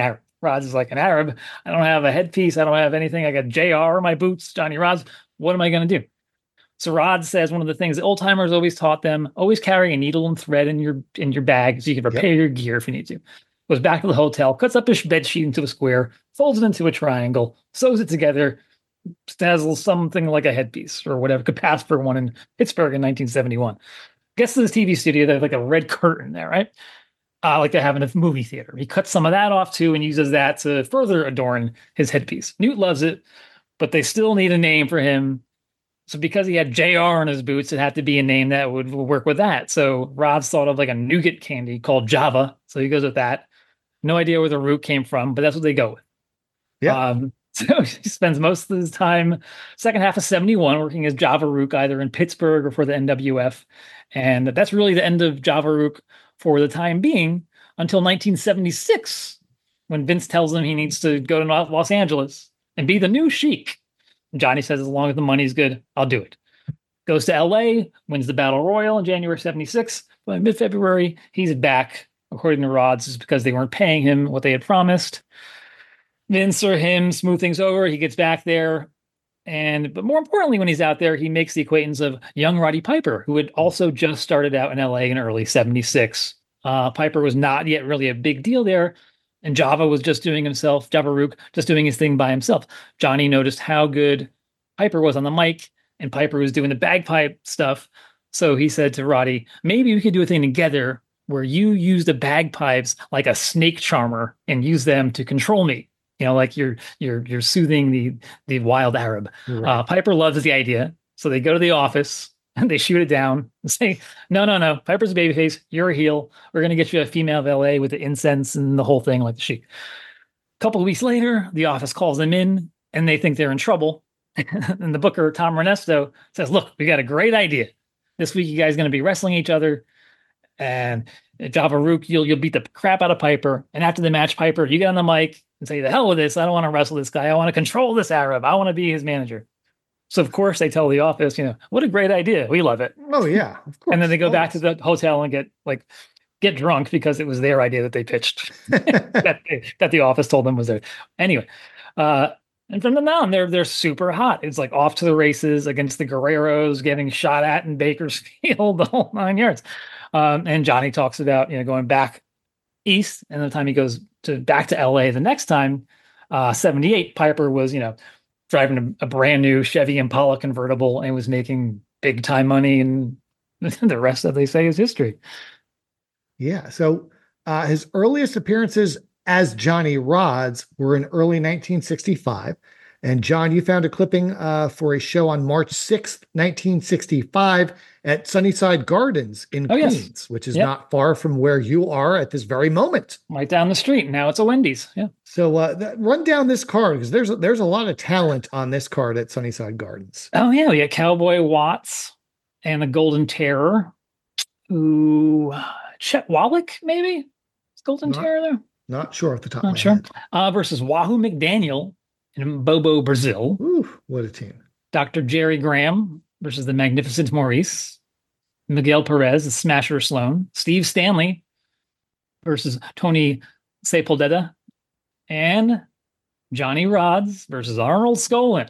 Rods is like, an Arab? I don't have a headpiece. I don't have anything. I got J R in my boots, Johnny Rods. What am I going to do? So Rod says one of the things the old timers always taught them: always carry a needle and thread in your in your bag so you can repair yep. your gear if you need to. Goes back to the hotel, cuts up his bed sheet into a square, folds it into a triangle, sews it together, dazzles something like a headpiece or whatever. Could pass for one in Pittsburgh in nineteen seventy-one. Gets to this T V studio. They have like a red curtain there, right? Uh, like they have in a movie theater. He cuts some of that off too and uses that to further adorn his headpiece. Newt loves it, but they still need a name for him. So because he had J R in his boots, it had to be a name that would work with that. So Rod's thought of like a nougat candy called Java. So he goes with that. No idea where the root came from, but that's what they go with. Yeah. Um, so he spends most of his time, second half of seventy-one, working as Java Rook, either in Pittsburgh or for the N W F. And that's really the end of Java Rook for the time being until nineteen seventy-six, when Vince tells him he needs to go to Los Angeles and be the new Sheik. Johnny says, as long as the money's good, I'll do it. Goes to L A, wins the Battle Royal in January seventy-six. By mid-February, he's back. According to Rods, is because they weren't paying him what they had promised. Vince or him smooth things over. He gets back there. And but more importantly, when he's out there, he makes the acquaintance of young Roddy Piper, who had also just started out in L A in early seventy-six. Uh, Piper was not yet really a big deal there. And Java was just doing himself, Java Rook, just doing his thing by himself. Johnny noticed how good Piper was on the mic, and Piper was doing the bagpipe stuff. So he said to Roddy, maybe we could do a thing together where you use the bagpipes like a snake charmer and use them to control me. You know, like you're you're you're soothing the the wild Arab. Right. Uh, Piper loves the idea. So they go to the office and they shoot it down and say, no, no, no, Piper's a babyface. You're a heel. We're going to get you a female valet with the incense and the whole thing like the Sheik. A couple of weeks later, the office calls them in and they think they're in trouble. And the booker, Tom Ernesto, says, look, we got a great idea. This week, you guys are going to be wrestling each other. And Java Rook, you'll, you'll beat the crap out of Piper. And after the match, Piper, you get on the mic and say, the hell with this. I don't want to wrestle this guy. I want to control this Arab. I want to be his manager. So, of course, they tell the office, you know, what a great idea. We love it. Oh, yeah, of course. And then they go Always. back to the hotel and get like get drunk because it was their idea that they pitched that, they, that the office told them was there. Anyway, uh, and from then on, they're they're super hot. It's like off to the races against the Guerreros, getting shot at in Bakersfield, the whole nine yards. Um, and Johnny talks about, you know, going back east, and the time he goes to back to L A the next time, uh, seventy-eight, Piper was, you know, driving a, a brand new Chevy Impala convertible and was making big time money, and the rest of they say is history. Yeah. So uh, his earliest appearances as Johnny Rods were in early nineteen sixty-five. And John, you found a clipping uh, for a show on March sixth, nineteen sixty-five at Sunnyside Gardens in oh, Queens, yes. which is yep. not far from where you are at this very moment. Right down the street. Now it's a Wendy's. Yeah. So uh, th- run down this card, because there's, there's a lot of talent on this card at Sunnyside Gardens. Oh, yeah. We got Cowboy Watts and the Golden Terror. Ooh, Chet Wallach, maybe? Is Golden not, Terror there? Not sure off the top not of my sure. head. Uh, versus Wahoo McDaniel and Bobo Brazil. Ooh, what a team. Doctor Jerry Graham versus the Magnificent Maurice. Miguel Perez, the Smasher Sloan. Steve Stanley versus Tony Sepulveda. And Johnny Rods versus Arnold Skaaland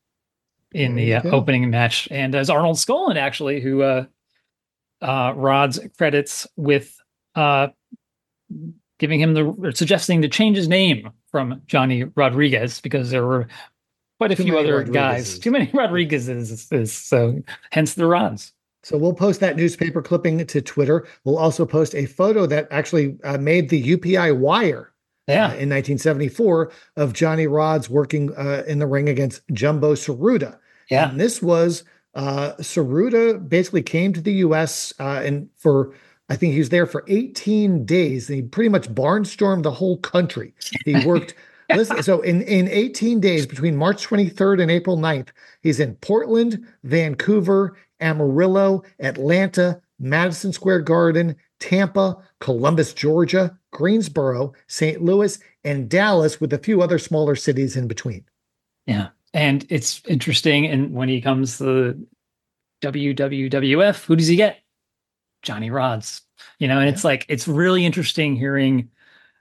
in the uh, opening match. And as Arnold Skaaland, actually, who uh, uh, Rods credits with uh, giving him the, or suggesting to change his name from Johnny Rodriguez, because there were quite a Too few other guys. Too many Rodriguezes, so hence the Rods. So we'll post that newspaper clipping to Twitter. We'll also post a photo that actually uh, made the U P I wire yeah. uh, in nineteen seventy-four of Johnny Rods working uh, in the ring against Jumbo Tsuruta. Yeah. And this was uh, Tsuruta basically came to the U S uh, and for, I think he was there for eighteen days. And he pretty much barnstormed the whole country. He worked. Listen, so in, in eighteen days, between March twenty-third and April ninth, he's in Portland, Vancouver, Amarillo, Atlanta, Madison Square Garden, Tampa, Columbus, Georgia, Greensboro, Saint Louis, and Dallas, with a few other smaller cities in between. Yeah. And it's interesting. And when he comes to the W W F, who does he get? Johnny Rods. You know, and yeah. it's like, it's really interesting hearing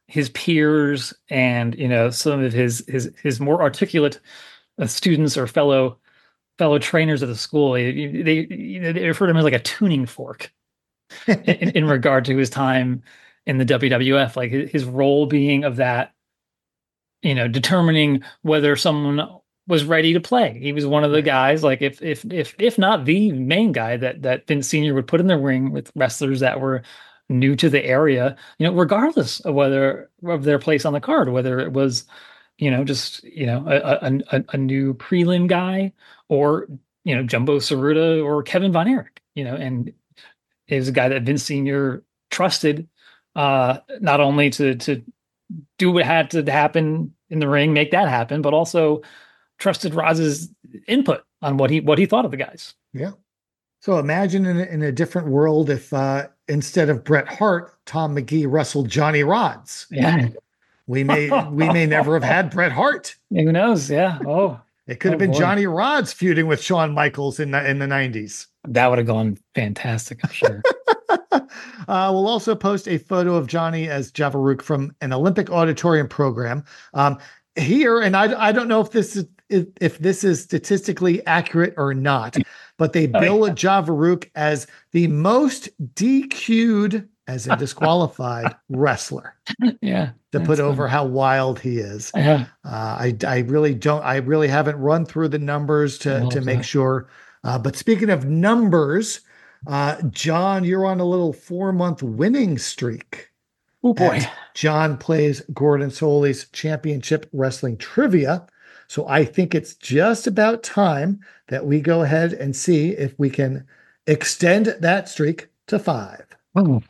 his peers and, you know, some of his his his more articulate uh, students or fellow fellow trainers at the school, they, they, they refer to him as like a tuning fork in, in regard to his time in the W W F, like his role being of that, you know, determining whether someone was ready to play. He was one of the guys, like if if if if not the main guy that that Vince Senior would put in the ring with wrestlers that were new to the area, you know, regardless of whether of their place on the card, whether it was, you know, just, you know, a a, a new prelim guy or, you know, Jumbo Saruta or Kevin Von Erich, you know, and he was a guy that Vince Senior trusted, uh, not only to to do what had to happen in the ring, make that happen, but also trusted Roz's input on what he what he thought of the guys. Yeah. So imagine in a, in a different world if uh, instead of Bret Hart, Tom McGee wrestled Johnny Rodz. Yeah. We may we may never have had Bret Hart. Who knows? Yeah. Oh, it could have oh been boy. Johnny Rodz feuding with Shawn Michaels in the in the nineties. That would have gone fantastic, I'm sure. uh, we'll also post a photo of Johnny as Java Rook from an Olympic auditorium program. Um, here, and I I don't know if this is if this is statistically accurate or not, but they bill oh, yeah. Java Rook as the most D Q'd, as in disqualified, wrestler. Yeah. To put over how wild he is. Yeah. Uh, I, I really don't, I really haven't run through the numbers to, to make that. sure. Uh, but speaking of numbers, uh, John, you're on a little four month winning streak. Oh boy. John plays Gordon Solie's Championship Wrestling Trivia. So I think it's just about time that we go ahead and see if we can extend that streak to five. Oh.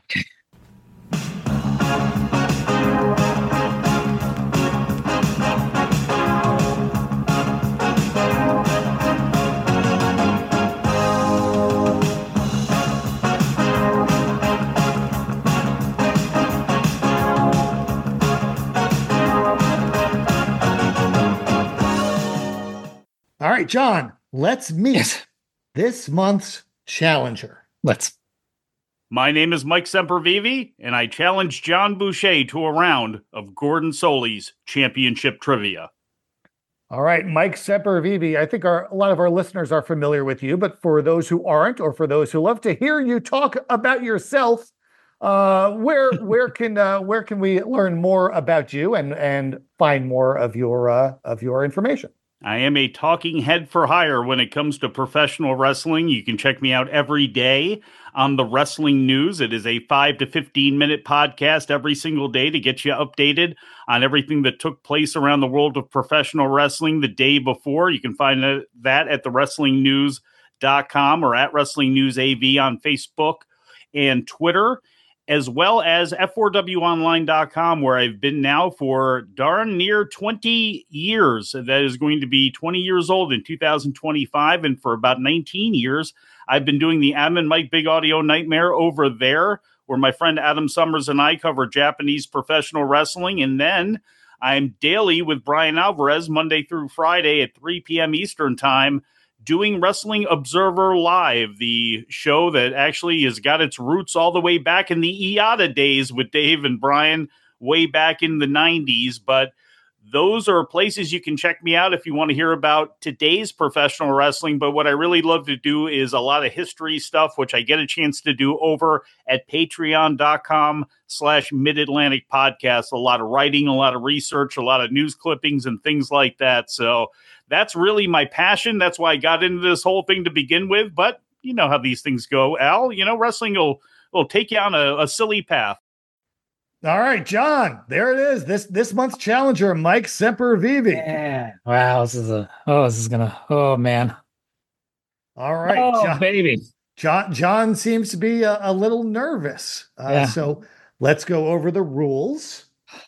All right, John, let's meet yes. this month's challenger. Let's. My name is Mike Sempervive, and I challenge John Boucher to a round of Gordon Solie's Championship Trivia. All right, Mike Sempervive, I think our, a lot of our listeners are familiar with you, but for those who aren't, or for those who love to hear you talk about yourself, uh, where where can uh, where can we learn more about you and and find more of your uh, of your information? I am a talking head for hire when it comes to professional wrestling. You can check me out every day on the Wrestling News. It is a five to fifteen minute podcast every single day to get you updated on everything that took place around the world of professional wrestling the day before. You can find that at the wrestling news dot com or at Wrestling News A V on Facebook and Twitter, as well as F four W online dot com, where I've been now for darn near twenty years. That is going to be twenty years old in two thousand twenty-five. And for about nineteen years, I've been doing the Adam and Mike Big Audio Nightmare over there, where my friend Adam Summers and I cover Japanese professional wrestling. And then I'm daily with Brian Alvarez, Monday through Friday at three p.m. Eastern Time, doing Wrestling Observer Live, the show that actually has got its roots all the way back in the I A T A days with Dave and Brian way back in the nineties. But those are places you can check me out if you want to hear about today's professional wrestling. But what I really love to do is a lot of history stuff, which I get a chance to do over at patreon.com slash Mid-Atlantic Podcast. A lot of writing, a lot of research, a lot of news clippings and things like that. So that's really my passion. That's why I got into this whole thing to begin with. But you know how these things go, Al. You know, wrestling will, will take you on a, a silly path. All right, John, there it is. This this month's challenger, Mike Sempervive. Yeah. Wow, this is a oh, this is gonna oh man. All right, oh, John, baby. John John seems to be a, a little nervous. Uh, yeah. So let's go over the rules.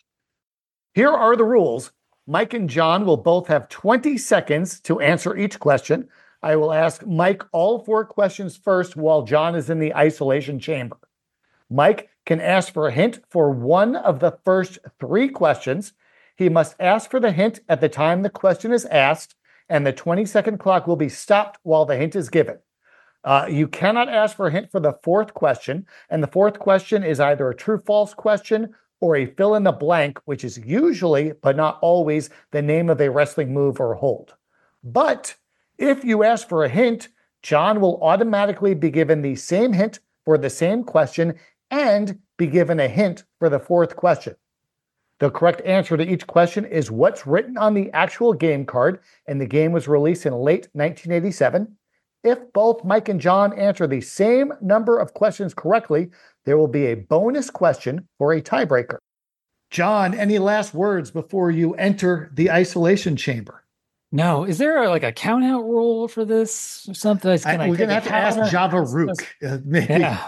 Here are the rules. Mike and John will both have twenty seconds to answer each question. I will ask Mike all four questions first while John is in the isolation chamber. Mike can ask for a hint for one of the first three questions. He must ask for the hint at the time the question is asked, and the twenty-second clock will be stopped while the hint is given. Uh, you cannot ask for a hint for the fourth question, and the fourth question is either a true-false question or a fill in the blank, which is usually, but not always, the name of a wrestling move or hold. But if you ask for a hint, John will automatically be given the same hint for the same question and be given a hint for the fourth question. The correct answer to each question is what's written on the actual game card, and the game was released in late nineteen eighty-seven. If both Mike and John answer the same number of questions correctly, there will be a bonus question for a tiebreaker. John, any last words before you enter the isolation chamber? No, is there like a count out rule for this or something? I, we're going to have to ask Java Rook. Uh, maybe. Yeah.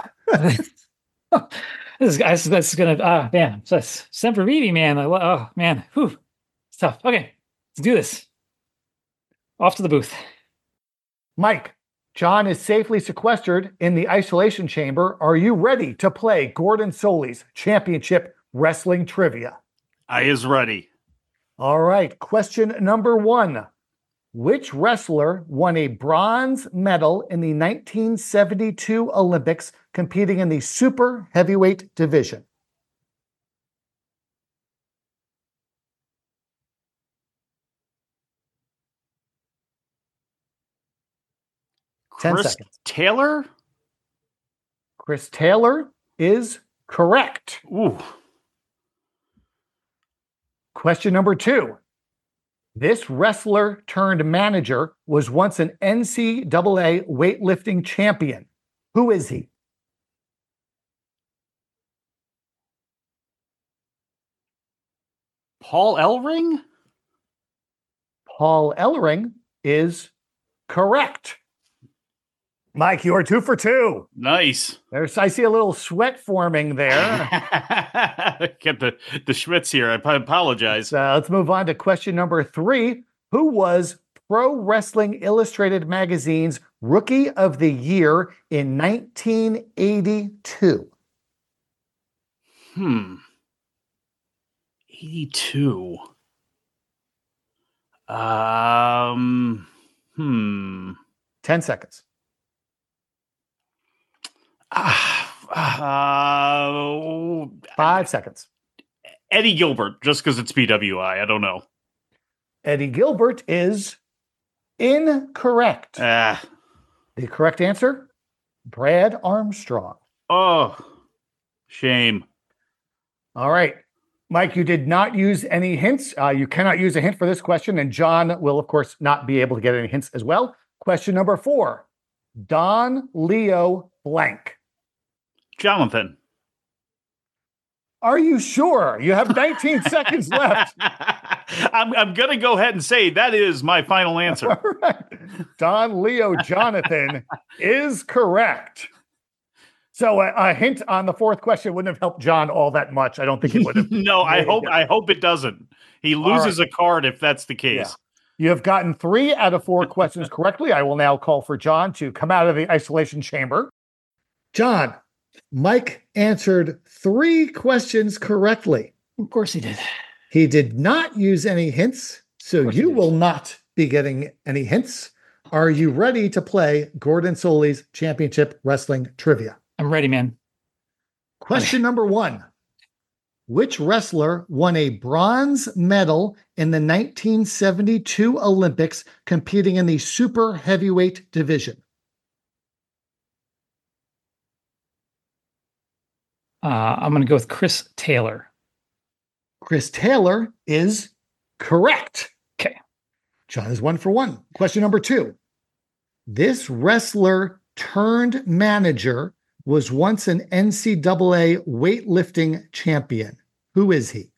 This is, this is going to, ah, man, Semper Vivi, man. I, oh, man. Whew. It's tough. Okay, let's do this. Off to the booth. Mike, John is safely sequestered in the isolation chamber. Are you ready to play Gordon Solie's Championship Wrestling Trivia? I is ready. All right. Question number one. Which wrestler won a bronze medal in the nineteen seventy-two Olympics competing in the super heavyweight division? Ten Chris seconds. Taylor? Chris Taylor is correct. Ooh. Question number two. This wrestler turned manager was once an N C double A weightlifting champion. Who is he? Paul Ellering? Paul Ellering is correct. Mike, you are two for two. Nice. There's, I see a little sweat forming there. Get the, the schwitz here. I apologize. So let's move on to question number three. Who was Pro Wrestling Illustrated Magazine's Rookie of the Year in nineteen eighty-two? Hmm. eighty-two. Um, hmm. Ten seconds. Uh, Five seconds. Eddie Gilbert, just because it's B W I. I don't know. Eddie Gilbert is incorrect. Ah. The correct answer, Brad Armstrong. Oh, shame. All right. Mike, you did not use any hints. Uh, you cannot use a hint for this question, and John will, of course, not be able to get any hints as well. Question number four. Don Leo blank. Jonathan. Are you sure? You have nineteen seconds left. I'm, I'm going to go ahead and say that is my final answer. All right. Don Leo Jonathan is correct. So a, a hint on the fourth question wouldn't have helped John all that much. I don't think it would have. No, I hope I hope it doesn't. He loses right. a card if that's the case. Yeah. You have gotten three out of four questions correctly. I will now call for John to come out of the isolation chamber. John, Mike answered three questions correctly. Of course he did. He did not use any hints, so you will not be getting any hints. Are you ready to play Gordon Solie's Championship Wrestling Trivia? I'm ready, man. Question number one. Which wrestler won a bronze medal in the nineteen seventy-two Olympics competing in the super heavyweight division? Uh, I'm going to go with Chris Taylor. Chris Taylor is correct. Okay. John is one for one. Question number two. This wrestler turned manager was once an N C double A weightlifting champion. Who is he?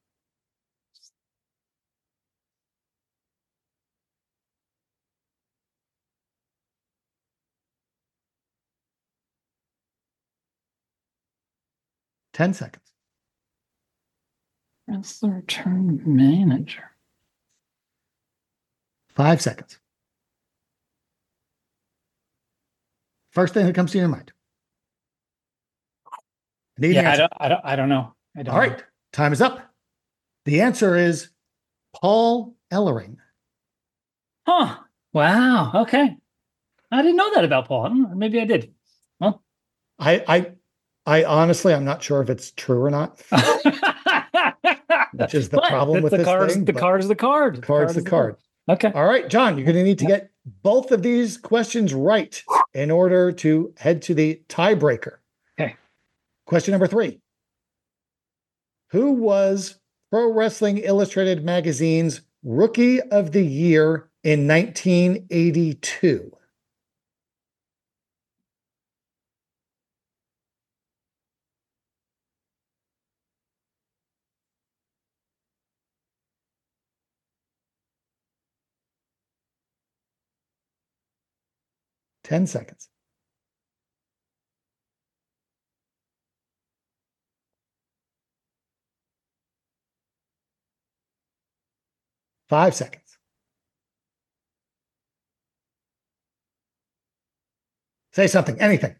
Ten seconds. Wrestler turned manager. Five seconds. First thing that comes to your mind. Need yeah, I don't, I don't. I don't know. I don't All know. right, time is up. The answer is Paul Ellering. Huh. Wow. Okay. I didn't know that about Paul. Maybe I did. Well, I, I, I honestly, I'm not sure if it's true or not, which is the But problem with the this card's, thing. The but card's the card. The Card's the is card. Okay. All right, John, you're going to need to Yeah. get both of these questions right in order to head to the tiebreaker. Okay. Question number three. Who was Pro Wrestling Illustrated Magazine's Rookie of the Year in nineteen eighty-two? Ten seconds. Five seconds. Say something, anything.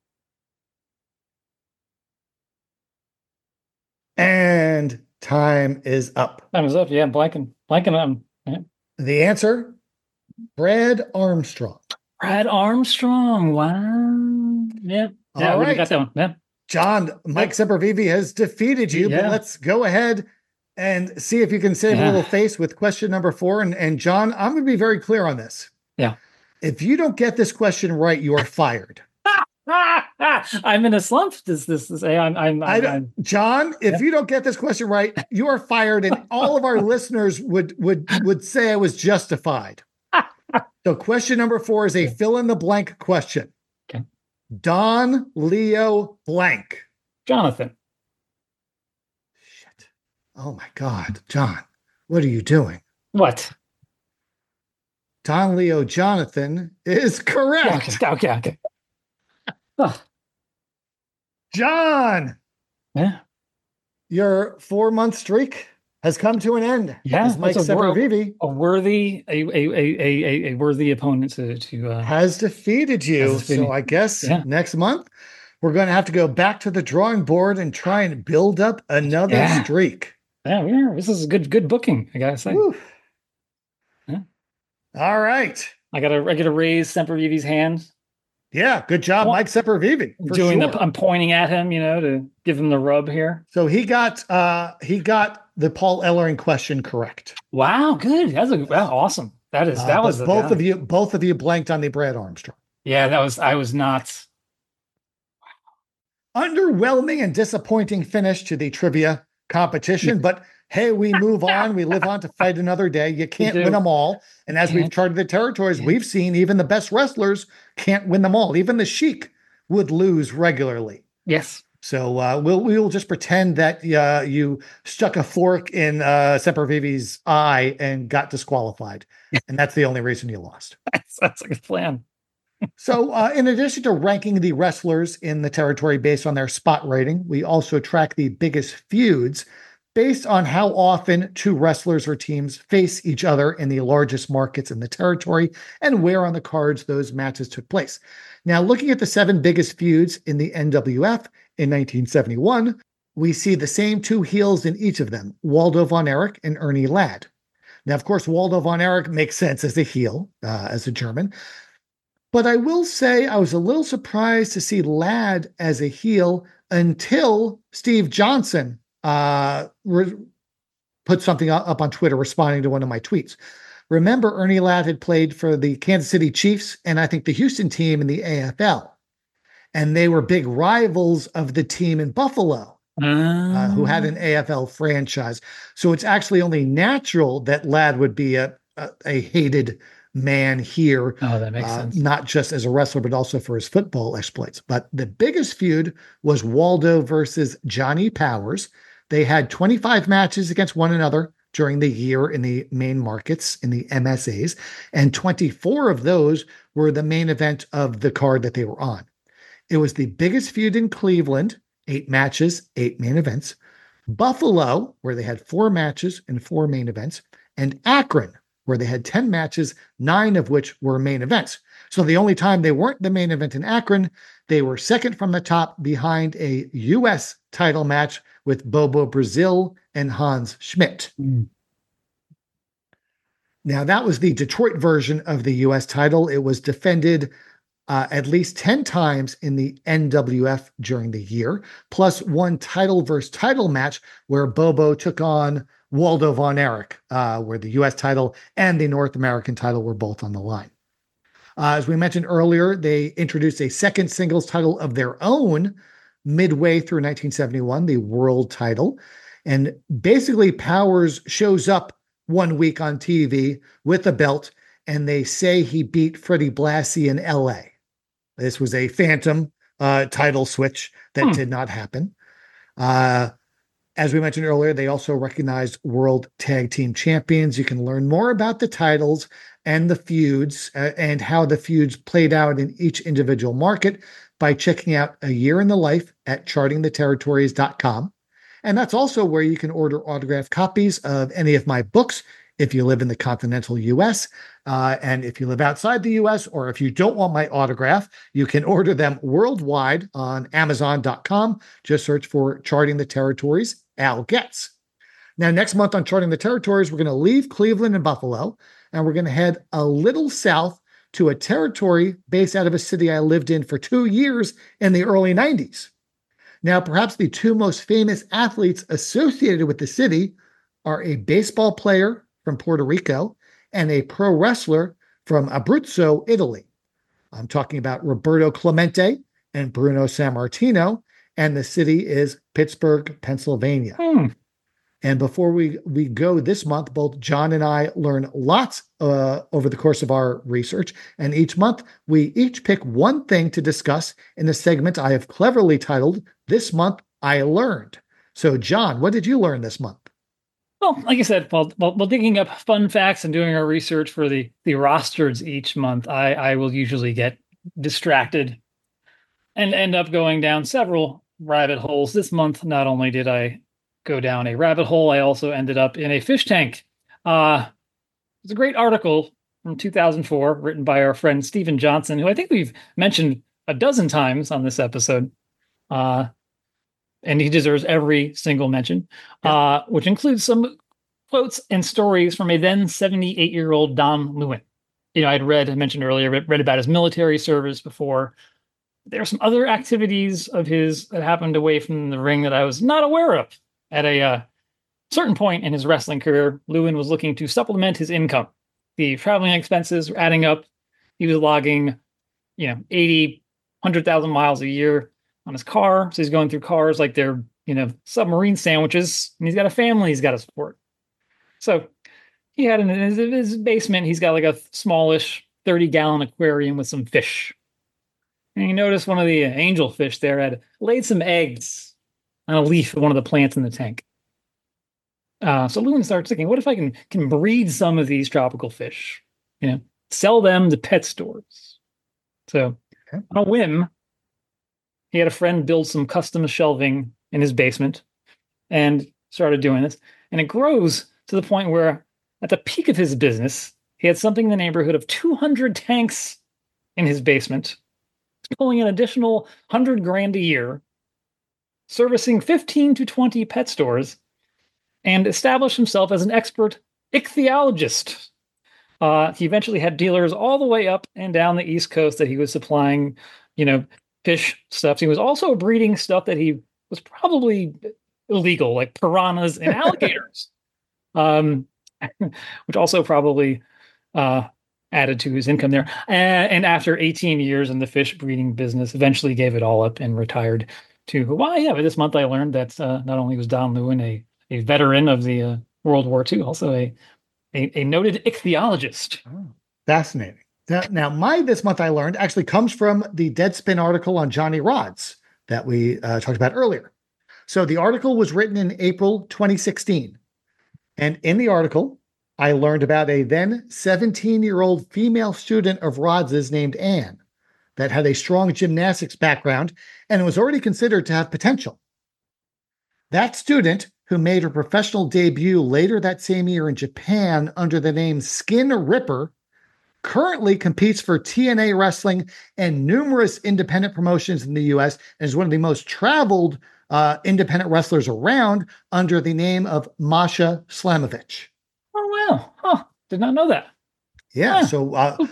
And time is up. Time is up. Yeah, blanking. Blanking on. Yeah. The answer, Brad Armstrong. Brad Armstrong. Wow. Yep. Yeah, All we right. got that one. Yeah. John, Mike Sempervive has defeated you, Yeah. but let's go ahead and see if you can save Yeah. a little face with question number four. And, and John, I'm going to be very clear on this. Yeah. If you don't get this question right, you are fired. I'm in a slump. Does this say I'm I'm, I I'm, don't, I'm John, if Yeah. you don't get this question right, you are fired, and all of our listeners would would would say I was justified. So, question number four is a Yeah. fill in the blank question. Okay. Don Leo blank. Jonathan. Shit. Oh my God, John, what are you doing? What? Don Leo Jonathan is correct. Okay, okay, okay. Oh, John, yeah. your four month streak has come to an end. Yeah, As Mike that's a wor- Sempervive A worthy, a a, a, a, a worthy opponent to to. Uh, has defeated you. Has defeated- So I guess Yeah. next month we're going to have to go back to the drawing board and try and build up another Yeah. streak. yeah, yeah, this is a good good booking. I gotta say. Whew. Yeah. All right. I gotta I gotta raise Sempervive's hand. Yeah, good job, Well, Mike Sempervive. for Doing sure. the I'm pointing at him, you know, to give him the rub here. So he got uh he got the Paul Ellering question correct. Wow, good. That's a wow, awesome. That is Uh, that but was a, both yeah. of you both of you blanked on the Brad Armstrong. Yeah, that was I was not. Underwhelming and disappointing finish to the trivia competition, but hey, we move on. We live on to fight another day. You can't do. win them all. And as we've Can't. charted the territories, Can't. we've seen even the best wrestlers can't win them all. Even the Sheik would lose regularly. Yes. So uh, we'll we'll just pretend that uh, you stuck a fork in uh, Sempervive's eye and got disqualified, and that's the only reason you lost. That's, that's a good plan. So, uh, in addition to ranking the wrestlers in the territory based on their spot rating, we also track the biggest feuds based on how often two wrestlers or teams face each other in the largest markets in the territory and where on the cards those matches took place. Now, looking at the seven biggest feuds in the N W F in nineteen seventy-one, we see the same two heels in each of them, Waldo von Erich and Ernie Ladd. Now, of course, Waldo von Erich makes sense as a heel, uh, as a German. But I will say I was a little surprised to see Ladd as a heel until Steve Johnson uh, re- put something up on Twitter responding to one of my tweets. Remember, Ernie Ladd had played for the Kansas City Chiefs and I think the Houston team in the A F L. And they were big rivals of the team in Buffalo, uh, who had an A F L franchise. So it's actually only natural that Ladd would be a, a, a hated man here. Oh, that makes uh, sense. Not just as a wrestler, but also for his football exploits. But the biggest feud was Waldo versus Johnny Powers. They had twenty-five matches against one another during the year in the main markets, in the M S As, and twenty-four of those were the main event of the card that they were on. It was the biggest feud in Cleveland, eight matches, eight main events. Buffalo, where they had four matches and four main events, and Akron, where they had ten matches, nine of which were main events. So the only time they weren't the main event in Akron, they were second from the top behind a U S title match with Bobo Brazil and Hans Schmidt. Mm. Now, that was the Detroit version of the U S title. It was defended uh, at least ten times in the N W F during the year, plus one title versus title match where Bobo took on Waldo Von Erich, uh, where the U S title and the North American title were both on the line. Uh, as we mentioned earlier, they introduced a second singles title of their own midway through nineteen seventy-one, the world title. And basically, Powers shows up one week on T V with a belt, and they say he beat Freddie Blassie in L A. This was a phantom uh, title switch that hmm. did not happen. Uh, as we mentioned earlier, they also recognized World Tag Team Champions. You can learn more about the titles and the feuds uh, and how the feuds played out in each individual market by checking out A Year in the Life at charting the territories dot com. And that's also where you can order autographed copies of any of my books if you live in the continental U S. Uh, and if you live outside the U S, or if you don't want my autograph, you can order them worldwide on amazon dot com. Just search for Charting the Territories, Al Getz. Now, next month on Charting the Territories, we're going to leave Cleveland and Buffalo, and we're going to head a little south to a territory based out of a city I lived in for two years in the early nineties. Now, perhaps the two most famous athletes associated with the city are a baseball player from Puerto Rico and a pro wrestler from Abruzzo, Italy. I'm talking about Roberto Clemente and Bruno Sammartino, and the city is Pittsburgh, Pennsylvania. Hmm. And before we, we go this month, both John and I learn lots uh, over the course of our research. And each month, we each pick one thing to discuss in the segment I have cleverly titled, This Month I Learned. So, John, what did you learn this month? Well, like I said, while, while, while digging up fun facts and doing our research for the, the rosters each month, I, I will usually get distracted and end up going down several rabbit holes. This month, not only did I go down a rabbit hole, I also ended up in a fish tank. Uh, it's a great article from two thousand four written by our friend Stephen Johnson, who I think we've mentioned a dozen times on this episode. Uh, and he deserves every single mention, yeah. uh, which includes some quotes and stories from a then seventy-eight-year-old Don Lewin. You know, I'd read, I mentioned earlier, read about his military service before. There are some other activities of his that happened away from the ring that I was not aware of. At a uh, certain point in his wrestling career, Lewin was looking to supplement his income. The traveling expenses were adding up. He was logging, you know, eighty, one hundred thousand miles a year on his car. So he's going through cars like they're, you know, submarine sandwiches. And he's got a family he's got to support. So he had in his, in his basement, he's got like a smallish thirty-gallon aquarium with some fish. And you notice one of the angel fish there had laid some eggs on a leaf of one of the plants in the tank. Uh, so Lewin starts thinking, what if I can can breed some of these tropical fish? You know, sell them to pet stores. So okay. On a whim, he had a friend build some custom shelving in his basement and started doing this. And it grows to the point where at the peak of his business, he had something in the neighborhood of two hundred tanks in his basement, pulling an additional one hundred grand a year, servicing fifteen to twenty pet stores, and established himself as an expert ichthyologist. Uh, he eventually had dealers all the way up and down the East Coast that he was supplying, you know, fish stuff. He was also breeding stuff that he was probably illegal, like piranhas and alligators, um, which also probably uh, added to his income there. And, and after eighteen years in the fish breeding business, eventually gave it all up and retired to Hawaii. Yeah, but this month I learned that uh, not only was Don Lewin a, a veteran of the uh, World War Two, also a, a, a noted ichthyologist. Oh, fascinating. Now, now, my This Month I Learned actually comes from the Deadspin article on Johnny Rodz that we uh, talked about earlier. So the article was written in April twenty sixteen. And in the article, I learned about a then seventeen-year-old female student of Rodz's named Anne that had a strong gymnastics background and was already considered to have potential. That student, who made her professional debut later that same year in Japan under the name Skin Ripper, currently competes for T N A Wrestling and numerous independent promotions in the U S and is one of the most traveled uh, independent wrestlers around under the name of Masha Slamovich. Oh, wow. Huh. Did not know that. Yeah. Huh. So uh, oh, cool.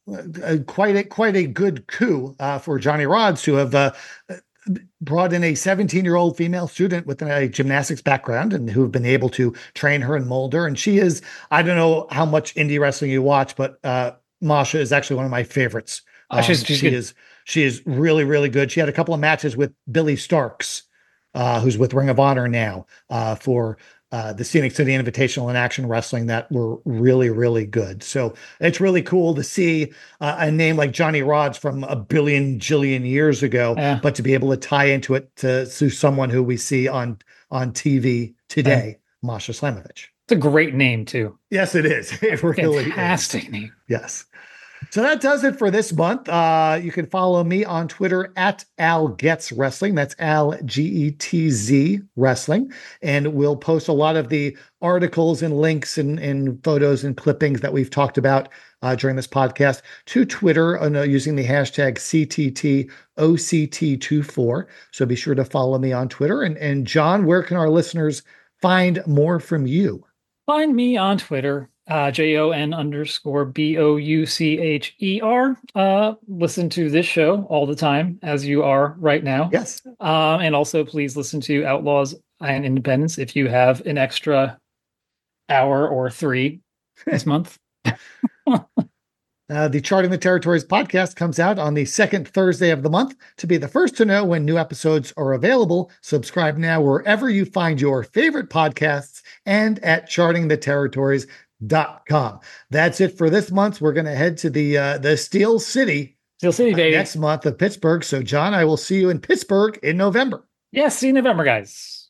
uh, quite a quite a good coup uh, for Johnny Rodz to have uh, brought in a seventeen-year-old female student with a gymnastics background and who have been able to train her and mold her. And she is, I don't know how much indie wrestling you watch, but uh, Masha is actually one of my favorites. Oh, she's, um, she's she good. is she is really, really good. She had a couple of matches with Billy Starks, uh, who's with Ring of Honor now, uh, for uh, the Scenic City Invitational and Action Wrestling that were really, really good. So it's really cool to see uh, a name like Johnny Rodz from a billion jillion years ago, Yeah. but to be able to tie into it to, to someone who we see on on T V today, yeah. Masha Slamovich. It's a great name too. Yes, it is. It really Fantastic is. name. Yes. So that does it for this month. Uh, you can follow me on Twitter at Al Getz Wrestling. That's Al G E T Z Wrestling. And we'll post a lot of the articles and links and, and photos and clippings that we've talked about uh, during this podcast to Twitter uh, using the hashtag C T T O C T twenty-four. So be sure to follow me on Twitter. And, and John, where can our listeners find more from you? Find me on Twitter. Uh, J O N underscore B O U C H E R. Uh, listen to this show all the time, as you are right now. Yes. Um, and also, please listen to Outlaws and Independence if you have an extra hour or three this month. Uh, the Charting the Territories podcast comes out on the second Thursday of the month. To be the first to know when new episodes are available, subscribe now wherever you find your favorite podcasts and at charting the territories dot com. That's it for this month. We're going to head to the uh, the Steel City, Steel City, baby. Uh, next month of Pittsburgh. So, John, I will see you in Pittsburgh in November. Yes, see you in November, guys.